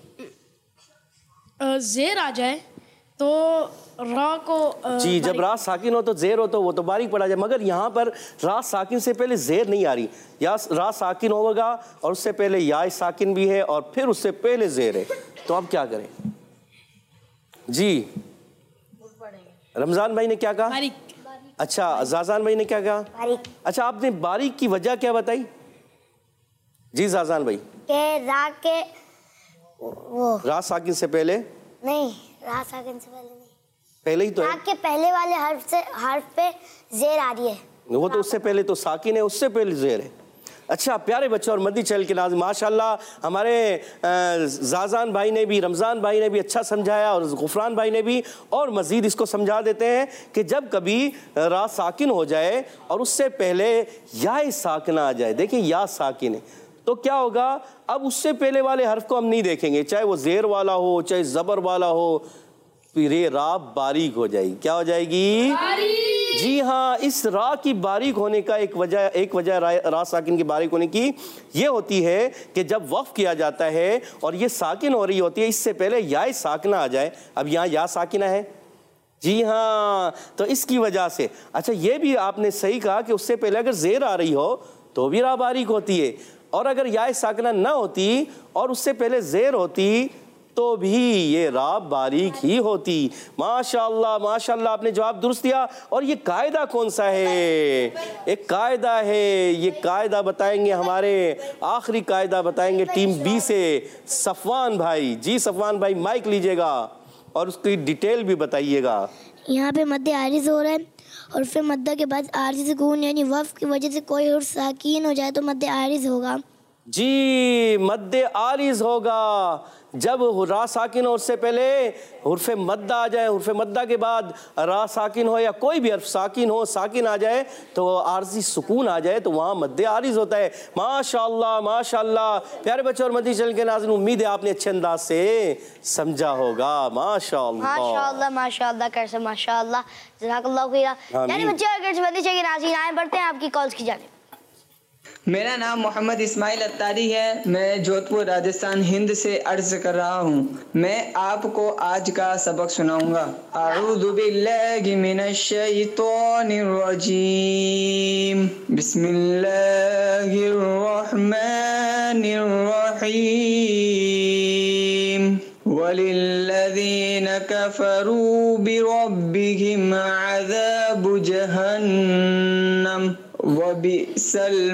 C: जेर आ जाए तो रा को
D: जी, जब रा साकिन हो तो जेर हो तो वो तो बारीक पढ़ा जाए, मगर यहाँ पर रा साकिन से पहले जेर नहीं आ रही। या रा साकिन होगा और उससे पहले या साकिन भी है और फिर उससे पहले जेर है, तो अब क्या करें? जी रमजान भाई ने क्या कहा?
C: बारीक।
D: अच्छा जाजान भाई ने क्या कहा?
E: बारीक।
D: अच्छा आपने बारीक की वजह क्या बताई? जी जाजान भाई।
E: के रा के वो
D: रा साकिन से पहले
E: नहीं, रा साकिन से पहले नहीं,
D: पहले ही तो
E: रा
D: है।
E: के पहले वाले हर्फ से हर्फ पे जेर आ रही है।
D: वो तो उससे पहले तो साकिन है, उससे पहले जेर है। अच्छा प्यारे बच्चों और मदनी चैनल के नाज़रीन माशाल्लाह हमारे जाजान भाई ने भी, रमज़ान भाई ने भी अच्छा समझाया और गुफरान भाई ने भी, और मज़ीद इसको समझा देते हैं कि जब कभी रा साकिन हो जाए और उससे पहले या साकिन आ जाए, देखिए या साकिन है तो क्या होगा? अब उससे पहले वाले हर्फ को हम नहीं देखेंगे, चाहे वो जेर वाला हो चाहे ज़बर वाला हो, फिर ये रा बारीक हो जाएगी। क्या हो जाएगी? जी हाँ, इस रा की बारीक होने का एक वजह एक वजह रा, रा साकिन की बारीक होने की ये होती है कि जब वफ किया जाता है और ये साकिन हो रही होती है, इससे पहले या साकिना आ जाए। अब यहाँ या साकिना है जी हाँ, तो इसकी वजह से। अच्छा ये भी आपने सही कहा कि उससे पहले अगर जेर आ रही हो तो भी रा बारीक होती है, और अगर या साकिना ना होती और उससे पहले जेर होती तो भी ये रा बारीक ही होती। माशाल्लाह माशाल्लाह आपने जवाब दुरुस्त दिया। और ये कायदा कौन सा है? एक कायदा है, ये कायदा बताएंगे हमारे, आखिरी कायदा बताएंगे टीम बी से सफवान भाई। जी सफवान भाई माइक लीजिएगा और उसकी डिटेल भी बताइएगा।
E: यहाँ पे मद्दे आरिज हो रहा है और फिर मद्दा के बाद आरिज सुकून यानी वफ की वजह से कोई हुर्फ साकिन हो जाए तो मद्दे आरिज होगा।
D: जी मद्दे आरिज होगा जब रा साकिन हो, उससे पहले हुर्फ मद्दा आ जाए, हुर्फ मद्दा के बाद रा साकिन हो या कोई भी हर्फ साकिन हो, साकिन आ जाए तो आरजी सुकून आ जाए तो वहाँ मद्दे आरिज होता है। माशाल्लाह माशाल्लाह प्यारे बच्चों और मदनी चैनल के नाज़रीन, उम्मीद है आपने अच्छे अंदाज से समझा होगा। माशाल्लाह
B: माशाल्लाह माशाल्लाह कर से माशाल्लाह जज़ाकल्लाहु खैरा। यानी बच्चे अगर मदनी चैनल के नाज़रीन आए बढ़ते हैं आपकी कॉल्स की जानिब।
I: मेरा नाम मोहम्मद इस्माइल अत्तारी है, मैं जोधपुर राजस्थान हिंद से अर्ज कर रहा हूँ। मैं आपको आज का सबक सुनाऊंगा। अऊज़ु बिल्लाहि मिनश शैतानिर रजीम, बिस्मिल्लाहिर रहमानिर रहीम, वलिल्लज़ीना कफ़रू बिरब्बिहिम अज़ाबु जहन्नम वबिसल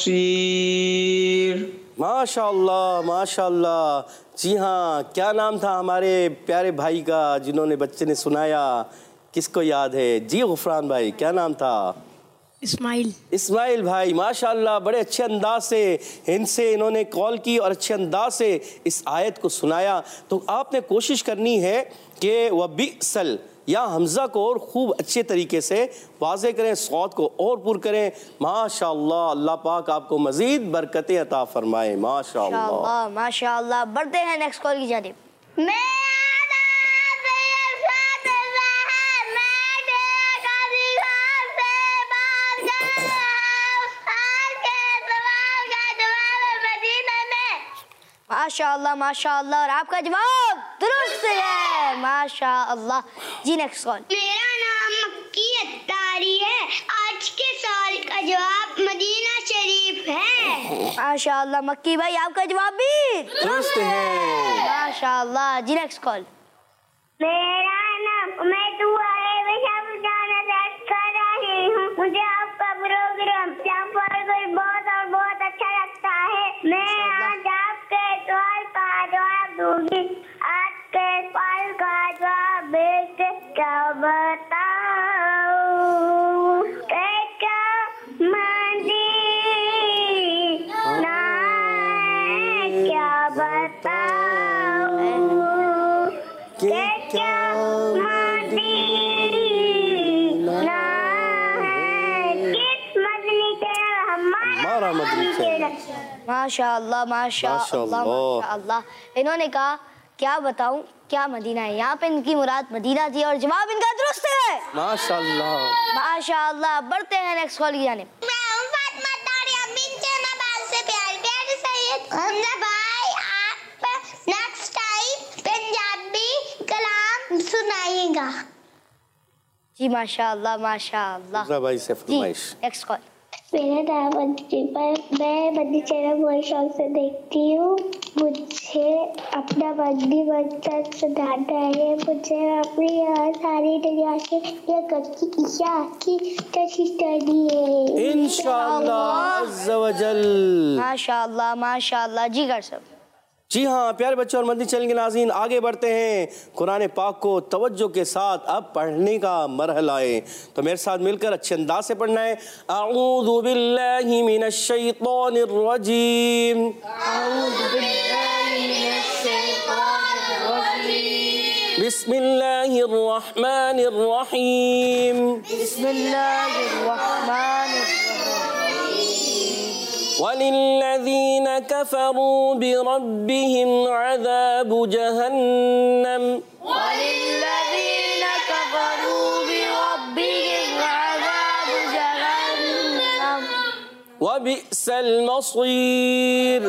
I: मसीर।
D: माशाअल्लाह माशाअल्लाह। जी हाँ, क्या नाम था हमारे प्यारे भाई का जिन्होंने बच्चे ने सुनाया? किसको याद है? जी गुफरान भाई, क्या नाम था?
C: इस्माइल।
D: इस्माइल भाई माशाअल्लाह, बड़े अच्छे अंदाज से इनसे इन्होंने कॉल की और अच्छे अंदाज से इस आयत को सुनाया। तो आपने कोशिश करनी है कि वबिसल या हमज़ा को और खूब अच्छे तरीके से वाज़े करें, सौत को और पुर करें। माशाअल्लाह, अल्लाह पाक आपको मज़ीद बरकतें अता फरमाए। माशाअल्लाह
B: माशाअल्लाह। बढ़ते हैं नेक्स्ट कॉल की जानिब। माशाअल्लाह माशाअल्लाह। और आपका जवाब दुरुस्त है, माशाअल्लाह। जी नेक्स्ट कॉल।
E: मेरा नाम मक्की अत्तारी है। आज के सवाल का जवाब मदीना शरीफ है।
B: माशाअल्लाह मक्की भाई, आपका जवाब भी
D: दुरुस्त है,
B: माशाअल्लाह। जी नेक्स्ट कॉल।
E: मेरा नाम मैं दुआ है कर रही हूँ। मुझे आपका प्रोग्राम बहुत और बहुत अच्छा लगता है। मैं आज आपके सवाल का जवाब दूंगी। आज के सवाल का जवाब क्या बताऊं? क्या मदीना क्या बताऊं? क्या मदीना किस मदनी तेरा हमारा मदनी तेरा।
B: माशाअल्लाह माशाअल्लाह माशाअल्लाह। इन्होंने कहा क्या बताऊं क्या मदीना है, यहाँ पे इनकी मुराद मदीना थी और जवाब इनका दुरुस्त है।
D: माशाअल्लाह
B: माशाअल्लाह। बढ़ते हैं नेक्स्ट कॉल की जानिब।
E: मैं हूं फातिमा तारिया बिन्त नबाल से प्यार प्यारे सैयद हमजा भाई, आप नेक्स्ट टाइम पंजाबी कलाम सुनाइएगा।
B: जी माशाअल्लाह माशाअल्लाह।
D: भाई से फरमाइश।
B: Next call.
E: मेरा नाम अंशिका, मैं मदनी चैनल बहुत शौक से देखती हूँ। मुझे अपना मदनी मंत्र सुनाना है। मुझे अपनी सारी दुनिया से ये करती ईशा की कोशिश करनी है
D: इंशाअल्लाह अज़्ज़ा वजल।
B: माशाअल्लाह माशाअल्लाह। जी कर सब।
D: जी हाँ प्यारे बच्चों और मदनी चैनल के नाज़रीन, आगे बढ़ते हैं। कुरान पाक को तवज्जो के साथ अब पढ़ने का मरहला है, तो मेरे साथ मिलकर अच्छे अंदाज से पढ़ना है। अऊज़ु बिल्लाहि मिनश शैतानिर रजीम। अऊज़ु बिल्लाहि मिनश शैतानिर रजीम। बिस्मिल्लाहिर रहमानिर रहीम।
B: बिस्मिल्लाहिर रहमानिर रहीम।
D: वलिल्लज़ीन कफ़रू बिरब्बिहिम अज़ाबु जहन्नम।
B: वलिल्लज़ीन कफ़रू बिरब्बिहिम अज़ाबु जहन्नम।
D: वबिअसल मसीर।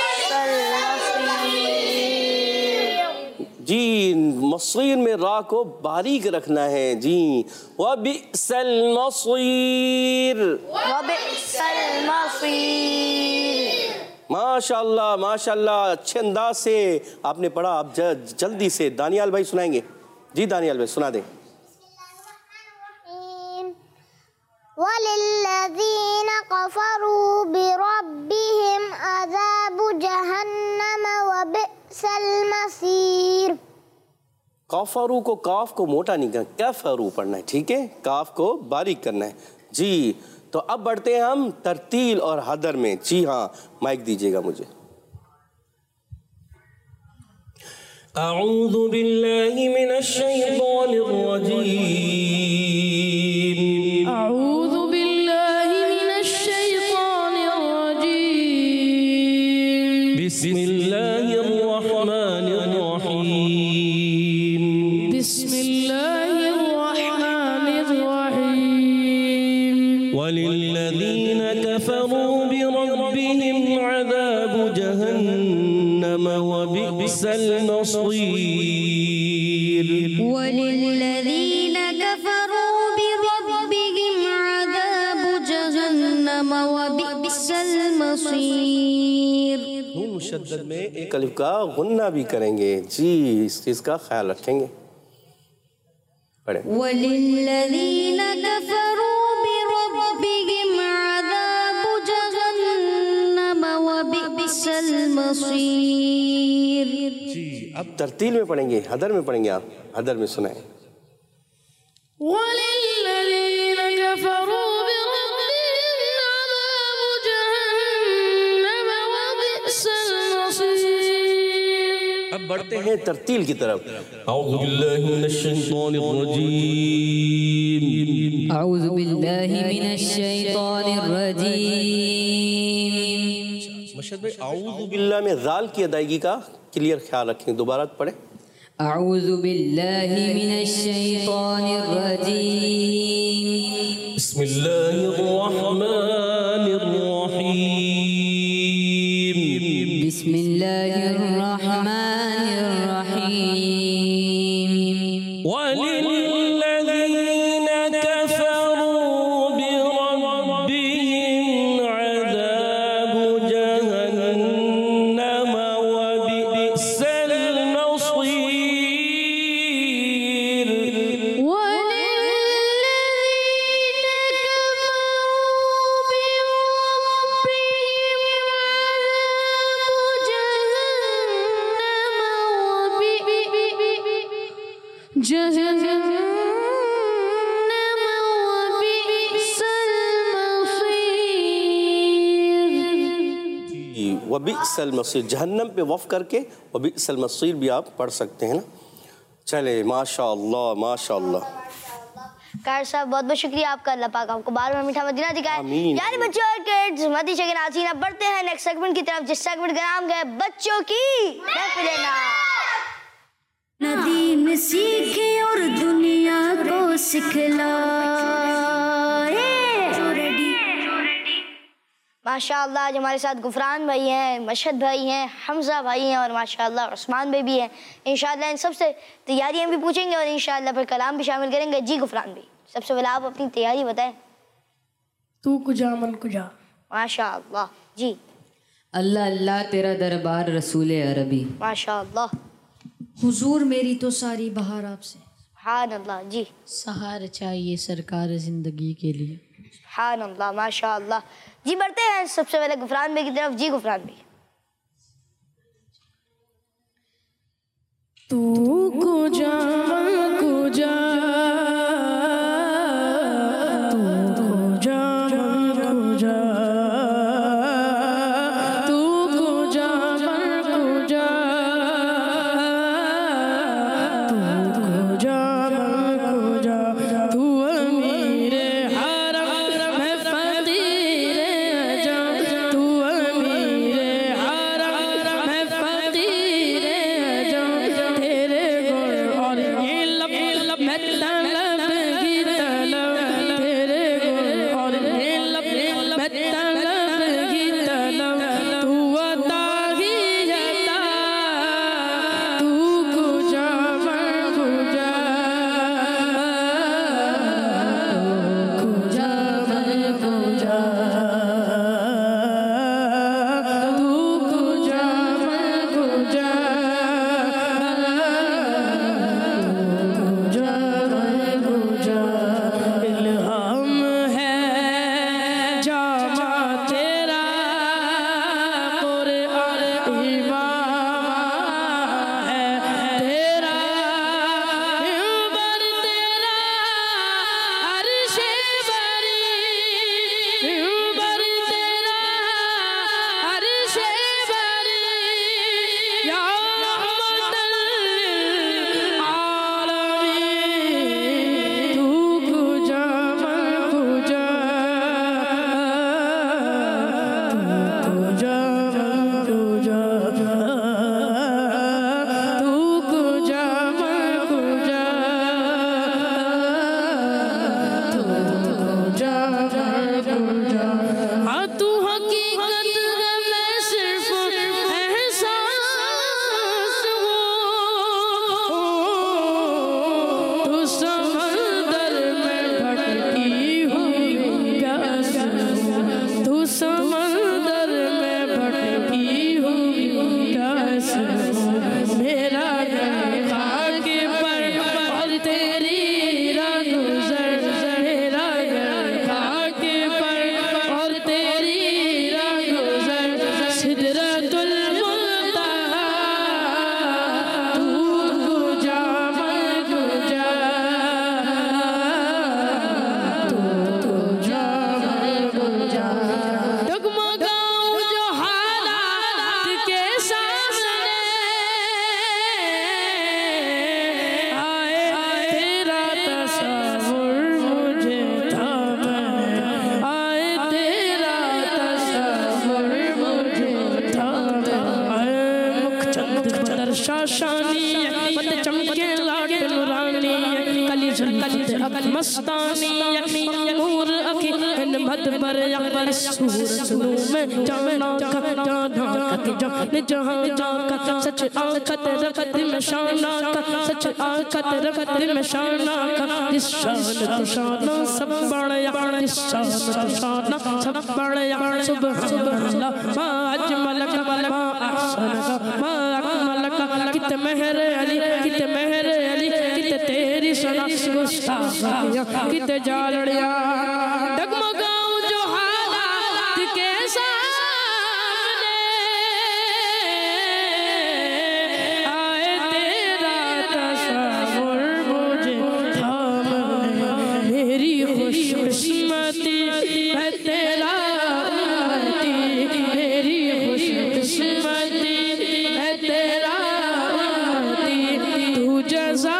D: जी मसीर में रा को बारीक रखना है। जी वबिअसल मसीर।
B: वबिअसल मसीर।
D: माशाअल्लाह माशाअल्लाह, अच्छे अंदाज से आपने पढ़ा। आप जल्दी से दानियाल भाई सुनाएंगे। जी दानियाल भाई सुना दें।
E: वलिल्लज़ीन कफ़रू बिरब्बिहिम अज़ाबु जहन्नम वबिअसल मसीर।
D: काफरू को काफ को मोटा नहीं करना, कफरू पढ़ना है, ठीक है, काफ को बारीक करना है। जी तो अब बढ़ते हैं हम तरतील और हदर में। जी हाँ माइक दीजिएगा मुझे। अऊज़ु बिल्लाहि मिनश शैतानिर रजीम।
C: अऊज़ु बिल्लाहि मिनश शैतानिर रजीम।
D: बिस्मिल्लाहिर रहमानिर रहीम।
C: बिस्मिल्लाहिर रहमानिर रहीम।
D: वलिल्लज़ीन कफ़रू बिरब्बिहिम अज़ाबु जहन्नम वबिअसल मसीर।
A: वलिल्लज़ीन कफ़रू बिरब्बिहिम अज़ाबु जहन्नम वबिअसल मसीर।
D: नून मुशद्दद में एक अलिफ का गुन्ना भी करेंगे। जी इस चीज़ का ख्याल रखेंगे। पढ़ें।
A: वलिल्लज़ीन कफ़रू बिरब्बिहिम बिसल मसीर।
D: जी अब तरतील में पढ़ेंगे, हदर में पढ़ेंगे। आप हदर में सुनाएं। अब बढ़ते हैं तरतील की तरफ। औज़ु बिल्लाहि मिनश शैतानिर रजीम।
F: औज़ु बिल्लाहि मिनश शैतानिर रजीम।
D: मशहद भाई औज़ु बिल्लाह में ज़ाल की अदायगी का क्लियर ख्याल रखें। दोबारा पढ़ें।
F: औज़ु बिल्लाहि मिनश शैतानिर रजीम।
D: बिस्मिल्लाहिर रहमानिर रहीम।
F: बिस्मिल्लाहिर रहमानिर रहीम।
D: वलिल्लज़ीना कफ़रू बिरब्बिहिम अज़ाबु जहन्नम व बि'सल मसीर। वबिअसल मसीर, जहन्नम पे वफ़ करके वबिअसल मसीर भी आप पढ़ सकते हैं ना। चले माशाअल्लाह माशाअल्लाह।
B: कार साहब बहुत बहुत शुक्रिया आपका। अल्लाह पाक आपको बार बार मीठा मदीना दिखाए। यानी बच्चों और किड्स मदीना के नाज़रीन, अब बढ़ते हैं नेक्स्ट सेगमेंट की तरफ, जिस सेगमेंट का नाम है बच्चों की महफिल नात।
A: नदीम सीखे और दुनिया को सिखलाए।
B: माशाअल्लाह आज हमारे साथ गुफरान भाई हैं, मशहद भाई हैं, हमजा भाई हैं और माशाअल्लाह उस्मान भाई भी हैं। इंशाअल्लाह इन सबसे तैयारियां भी पूछेंगे और इंशाअल्लाह फिर कलाम भी शामिल करेंगे। जी गुफरान भाई, सबसे पहले आप अपनी तैयारी बताएं।
C: तू कुजा मन कुजा।
B: माशाअल्लाह जी।
F: अल्लाह अल्लाह तेरा दरबार रसूल अरबी।
B: माशाअल्लाह।
H: हुजूर मेरी तो सारी बहार आपसे।
B: सुभान अल्लाह जी।
H: सहार चाहिए सरकार जिंदगी के लिए।
B: सुभान अल्लाह माशाअल्लाह जी। बढ़ते हैं सबसे पहले गुफरान भाई की तरफ। जी गुफरान भाई।
C: तू कुजा मन कुजा, तू कुजा मन कुजा, तू कुजा मन कुजा, तू कुजा मन कुजा। तू अमीरे हरम मैं फकीरे अजम, तू अमीरे हरम मैं फकीरे अजम। तेरे गुण और ये लब लब मैं तलब की तलब, तेरे गुण और ये लब मैं तलब की तलब। तू अता ही अता, तू कुजा मन कुजा, कुजा मन कुजा, तू कुजा मन कुजा, कुजा मन कुजा। इल्हाम है जामा तेरा, कुरआन इमाम है तेरा, मिंबर तेरा अर्शे बरी, मिंबर तेरा अर्शे बरी। या रहमतल आलमीन, तू कुजा मन कुजा, तू कुजा मन कुजा, तू कुजा मन कुजा, तू कुजा मन कुजा। हाँ तू हकीकत है मैं सिर्फ एहसास हूँ, तू समंदर में भटकी हुई प्यास हूँ, तू समंदर में भटकी हुई प्यास हूँ। मेरा घर खाक पर और तेरी राह गुज़र, मेरा घर खाक पर और तेरी राह गुज़र। सिदरत जुल्फत अक मस्तानी यकी नूर अकी इन मद पर यक सूरत नू में जाना का जाना का जान जहां का सच आखत रखत में शाना का सच आखत रखत में शाना का इस शान शाना सब बड़ा इस शान शाना सब बड़ा सुभान अल्लाह मा अजमल का मा अहसन का मा अकमल का कित मेहर अली कित मेहर अली कित तेरी सना गुस्ताखियां कित जालड़िया डगमगाऊं जो हालात के सामने आए तेरा तस्वुर मुझे थामने मेरी खुशकिस्मती है तेरा उम्मती मेरी खुशकिस्मती है तेरा उम्मती तू जज़ा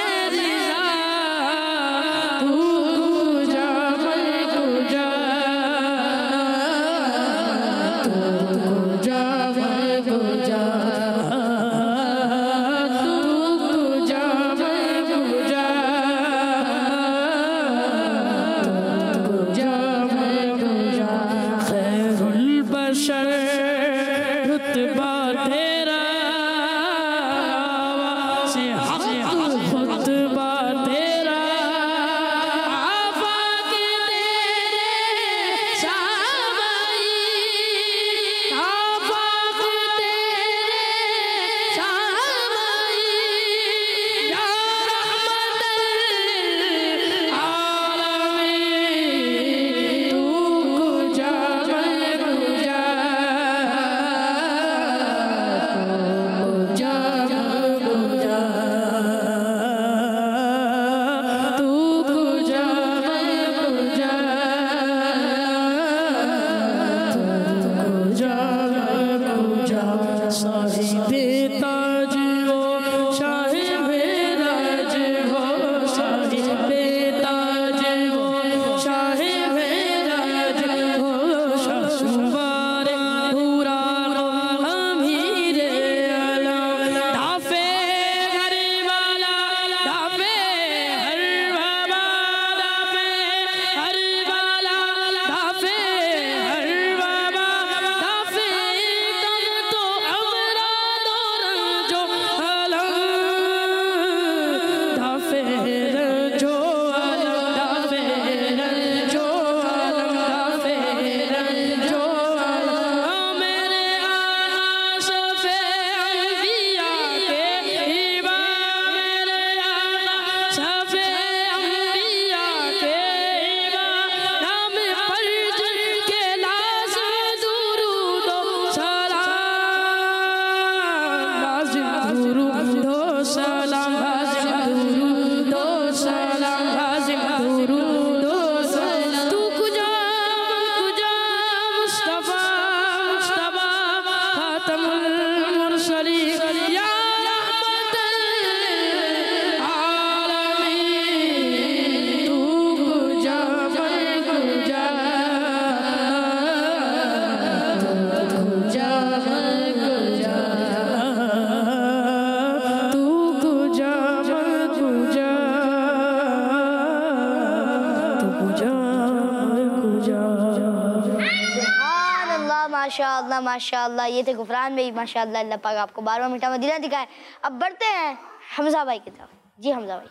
B: माशाअल्लाह माशाअल्लाह। ये थे गुफरान भाई माशाअल्लाह। अल्लाह पाक आपको बारहवां मीठा मदीना दिखाए। अब बढ़ते हैं हमजा भाई की तरफ। जी हमजा भाई।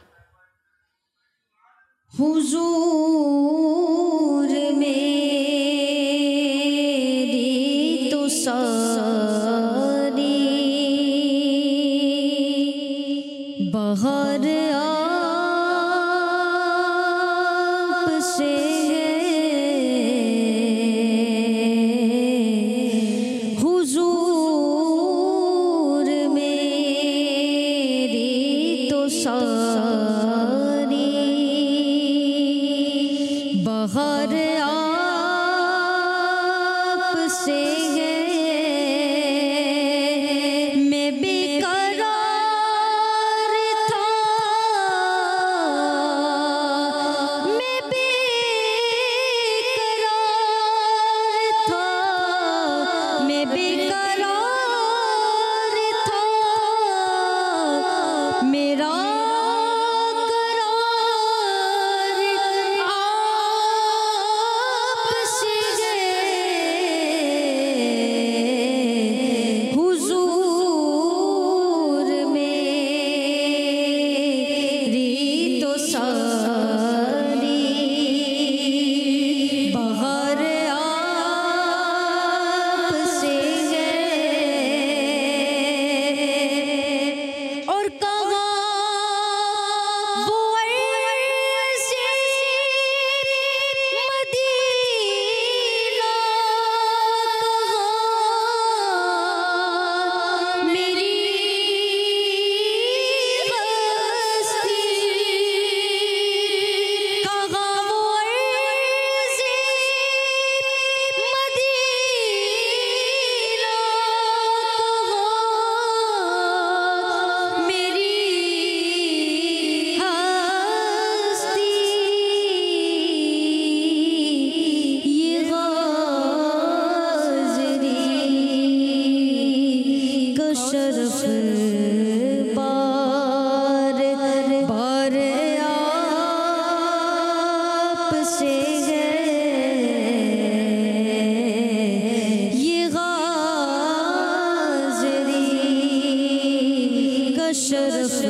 A: हुजूर मेरी तो सारी बहर आप से हुजूर मेरी तो सारी बहर आप से है। मैं बेकरार था, मैं बेकरार था, मैं बेकरार था। मेरा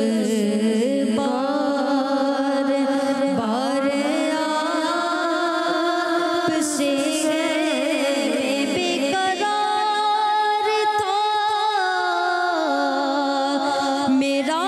A: बार बार आपसे बेकरार था मेरा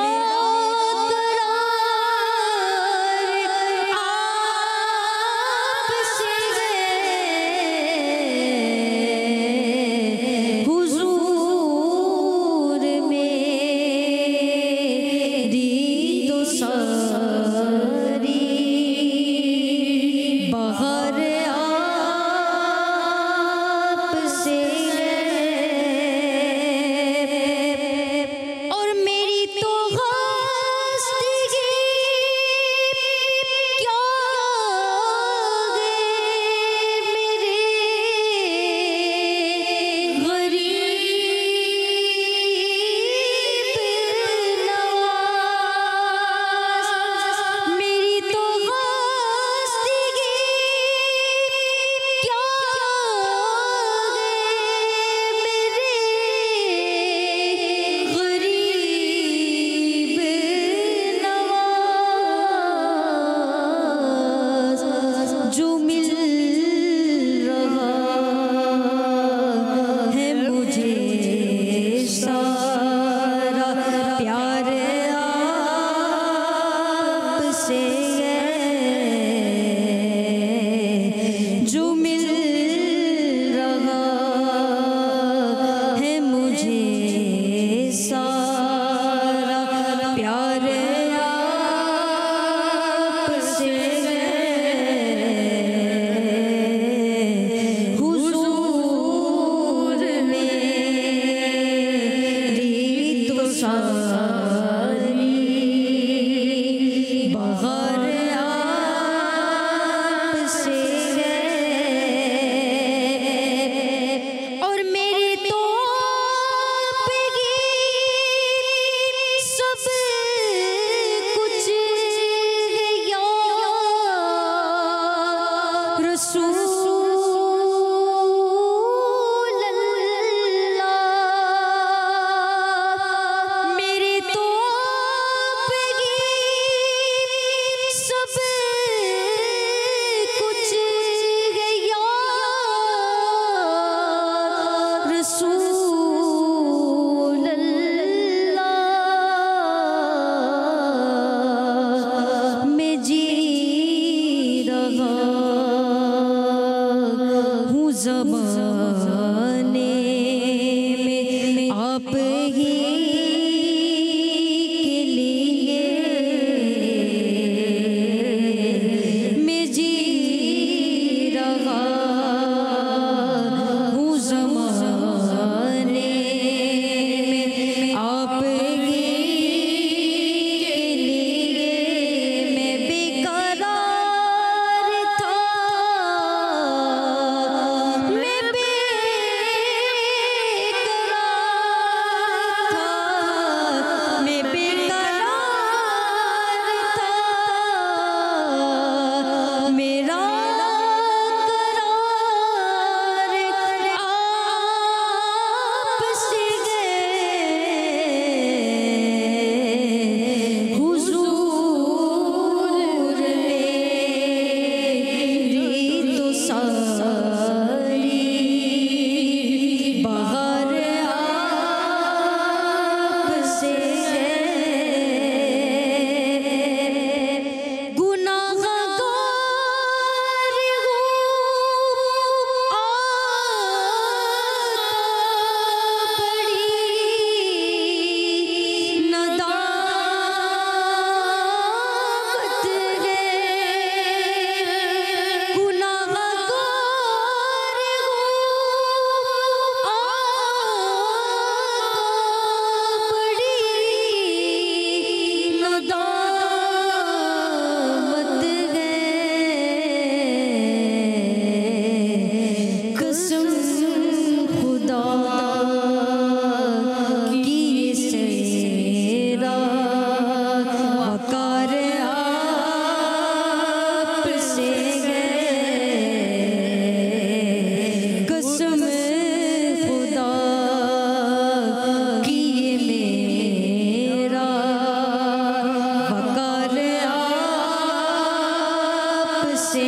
A: से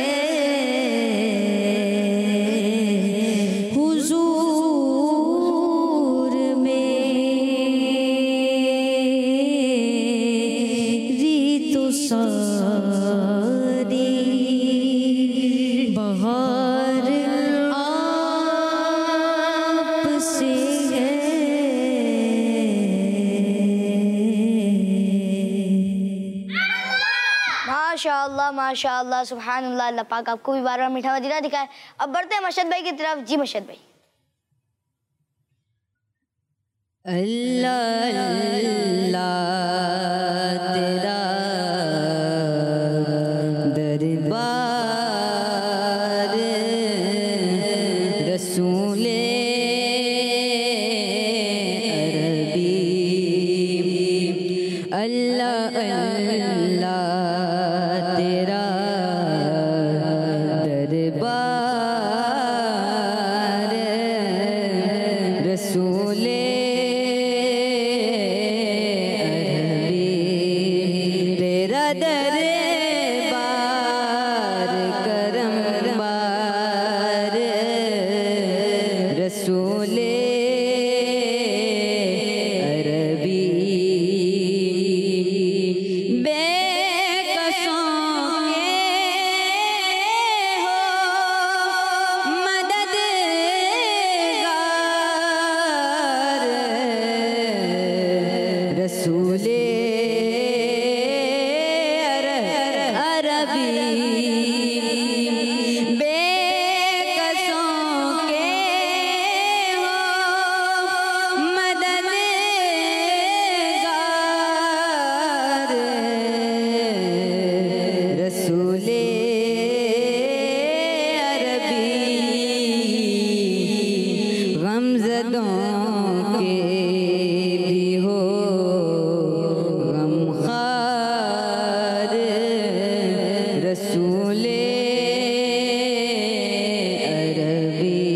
A: गए हुजूर मेरी तो सारी बहार आप से है।
B: माशाअल्लाह माशाअल्लाह सुभानअल्लाह। अल्लाह पाक आपको भी बार बार मीठा मदीना दिखाए। अब बढ़ते हैं मशहद भाई की तरफ। जी मशहद भाई।
F: अल्लाह अल्लाह तेरा दरबार रसूले अरबी। अल्लाह अल्लाह तेरा दरबार रसूले अरबी। तेरा दरबार करम बार रसूले अरबी। बेकसों के हो मददगार रसूले अरबी। बेकसों के हो मददगार रसूले अरबी। गमज़दों के भी हो गमखार रसूले अरबी।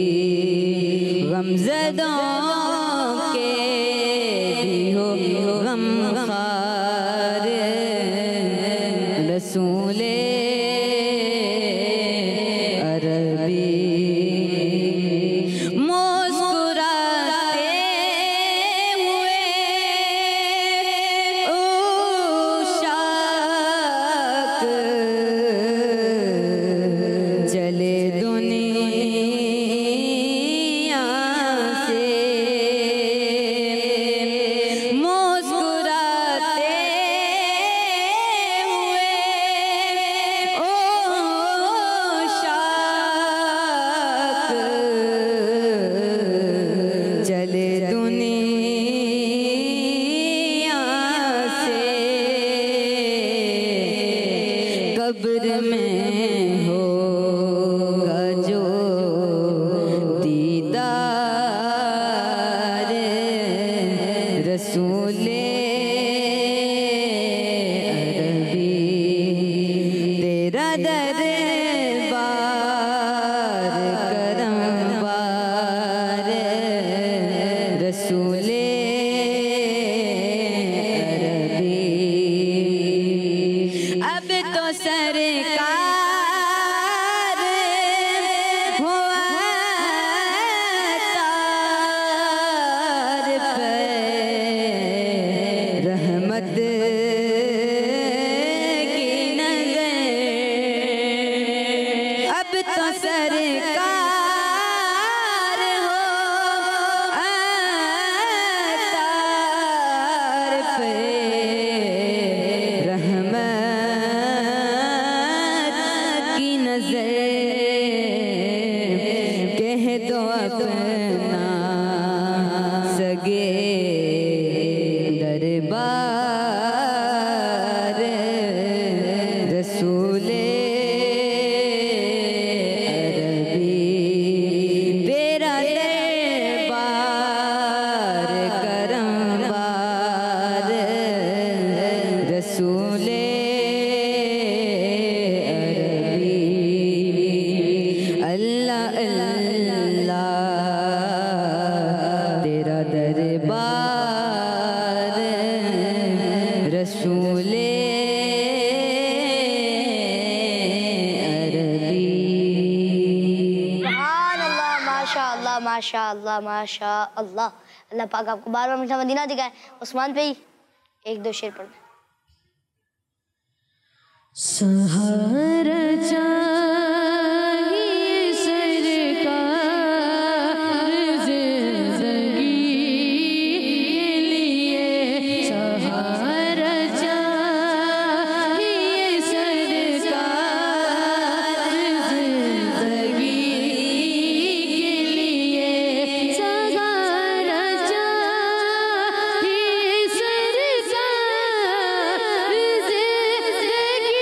F: गमज़दों के भी हो गमखार रसूले अरबी। मुस्कुराते हुए उशाक चले दुनिया से। मुस्कुराते हुए उशाक चले दुनिया से। कब्र में होगा जो दीदार रसूले अरबी। तेरा दरबार करम बार रसूले अरबी। अब तो सरकार हुआ तार पे रहमत की नजर। अब तो सरकार हो तार पे रहमत की नजर। कह दो अपना सगे दरबार रसूले अरबी। तेरा दरबार करम बार रसूले अरबी। अल्लाह अल्लाह तेरा दरबार रसूले
B: माशा अल्लाह माशा अल्लाह। अल्लाह पाक आपको बार बार मीठा मदीना दिखाए। उस्मान पे ही एक दो शेर पढ़ना।
H: सहारा चाहिए सरकार जिंदगी के लिए, सहारा चाहिए सरकार जिंदगी के लिए, सहारा चाहिए सरकार जिंदगी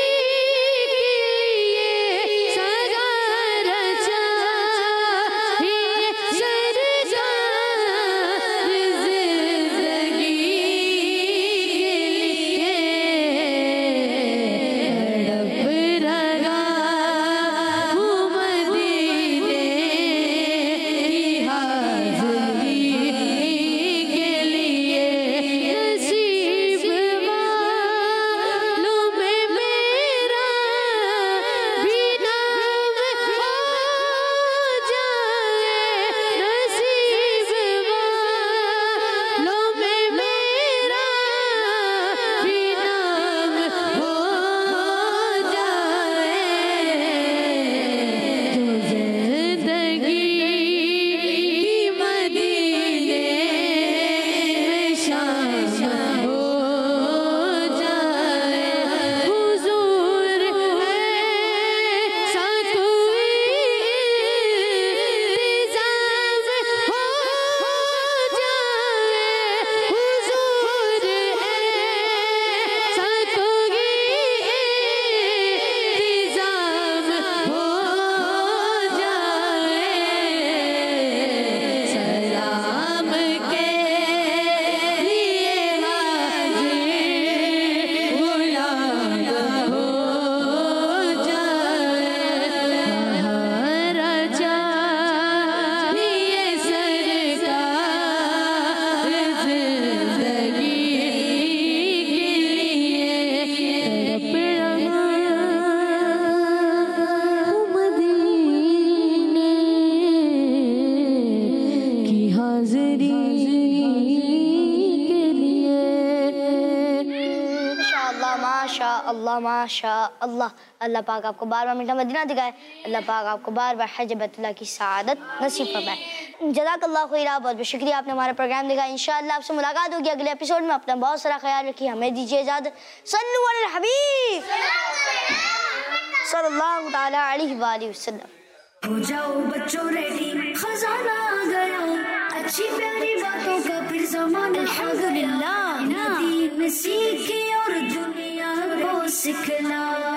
B: माशा अल्लाह माशा अल्लाह। अल्लाह पाक आपको बार बार मीठा मदीना दिखाए। अल्लाह पाक आपको बार बार हज बैतुल्लाह की सआदत नसीब फरमाए। जज़ाकल्लाह खैरा, बहुत बहुत शुक्रिया आपने हमारा प्रोग्राम देखा। इंशाअल्लाह आपसे मुलाकात होगी अगले एपिसोड में। अपना बहुत सारा ख्याल रखिए, हमें दीजिए इजाज़त। सल्लु अलल हबीब सल्लल्लाहु तआला अलैहि वसल्लम।
A: हो जाओ बच्चों रेडी, खजाना आ गया, अच्छी प्यारी बातों का फिर ज़माना अल्हम्दुलिल्लाह। नबी ने सीखी और दुनिया को सिखला।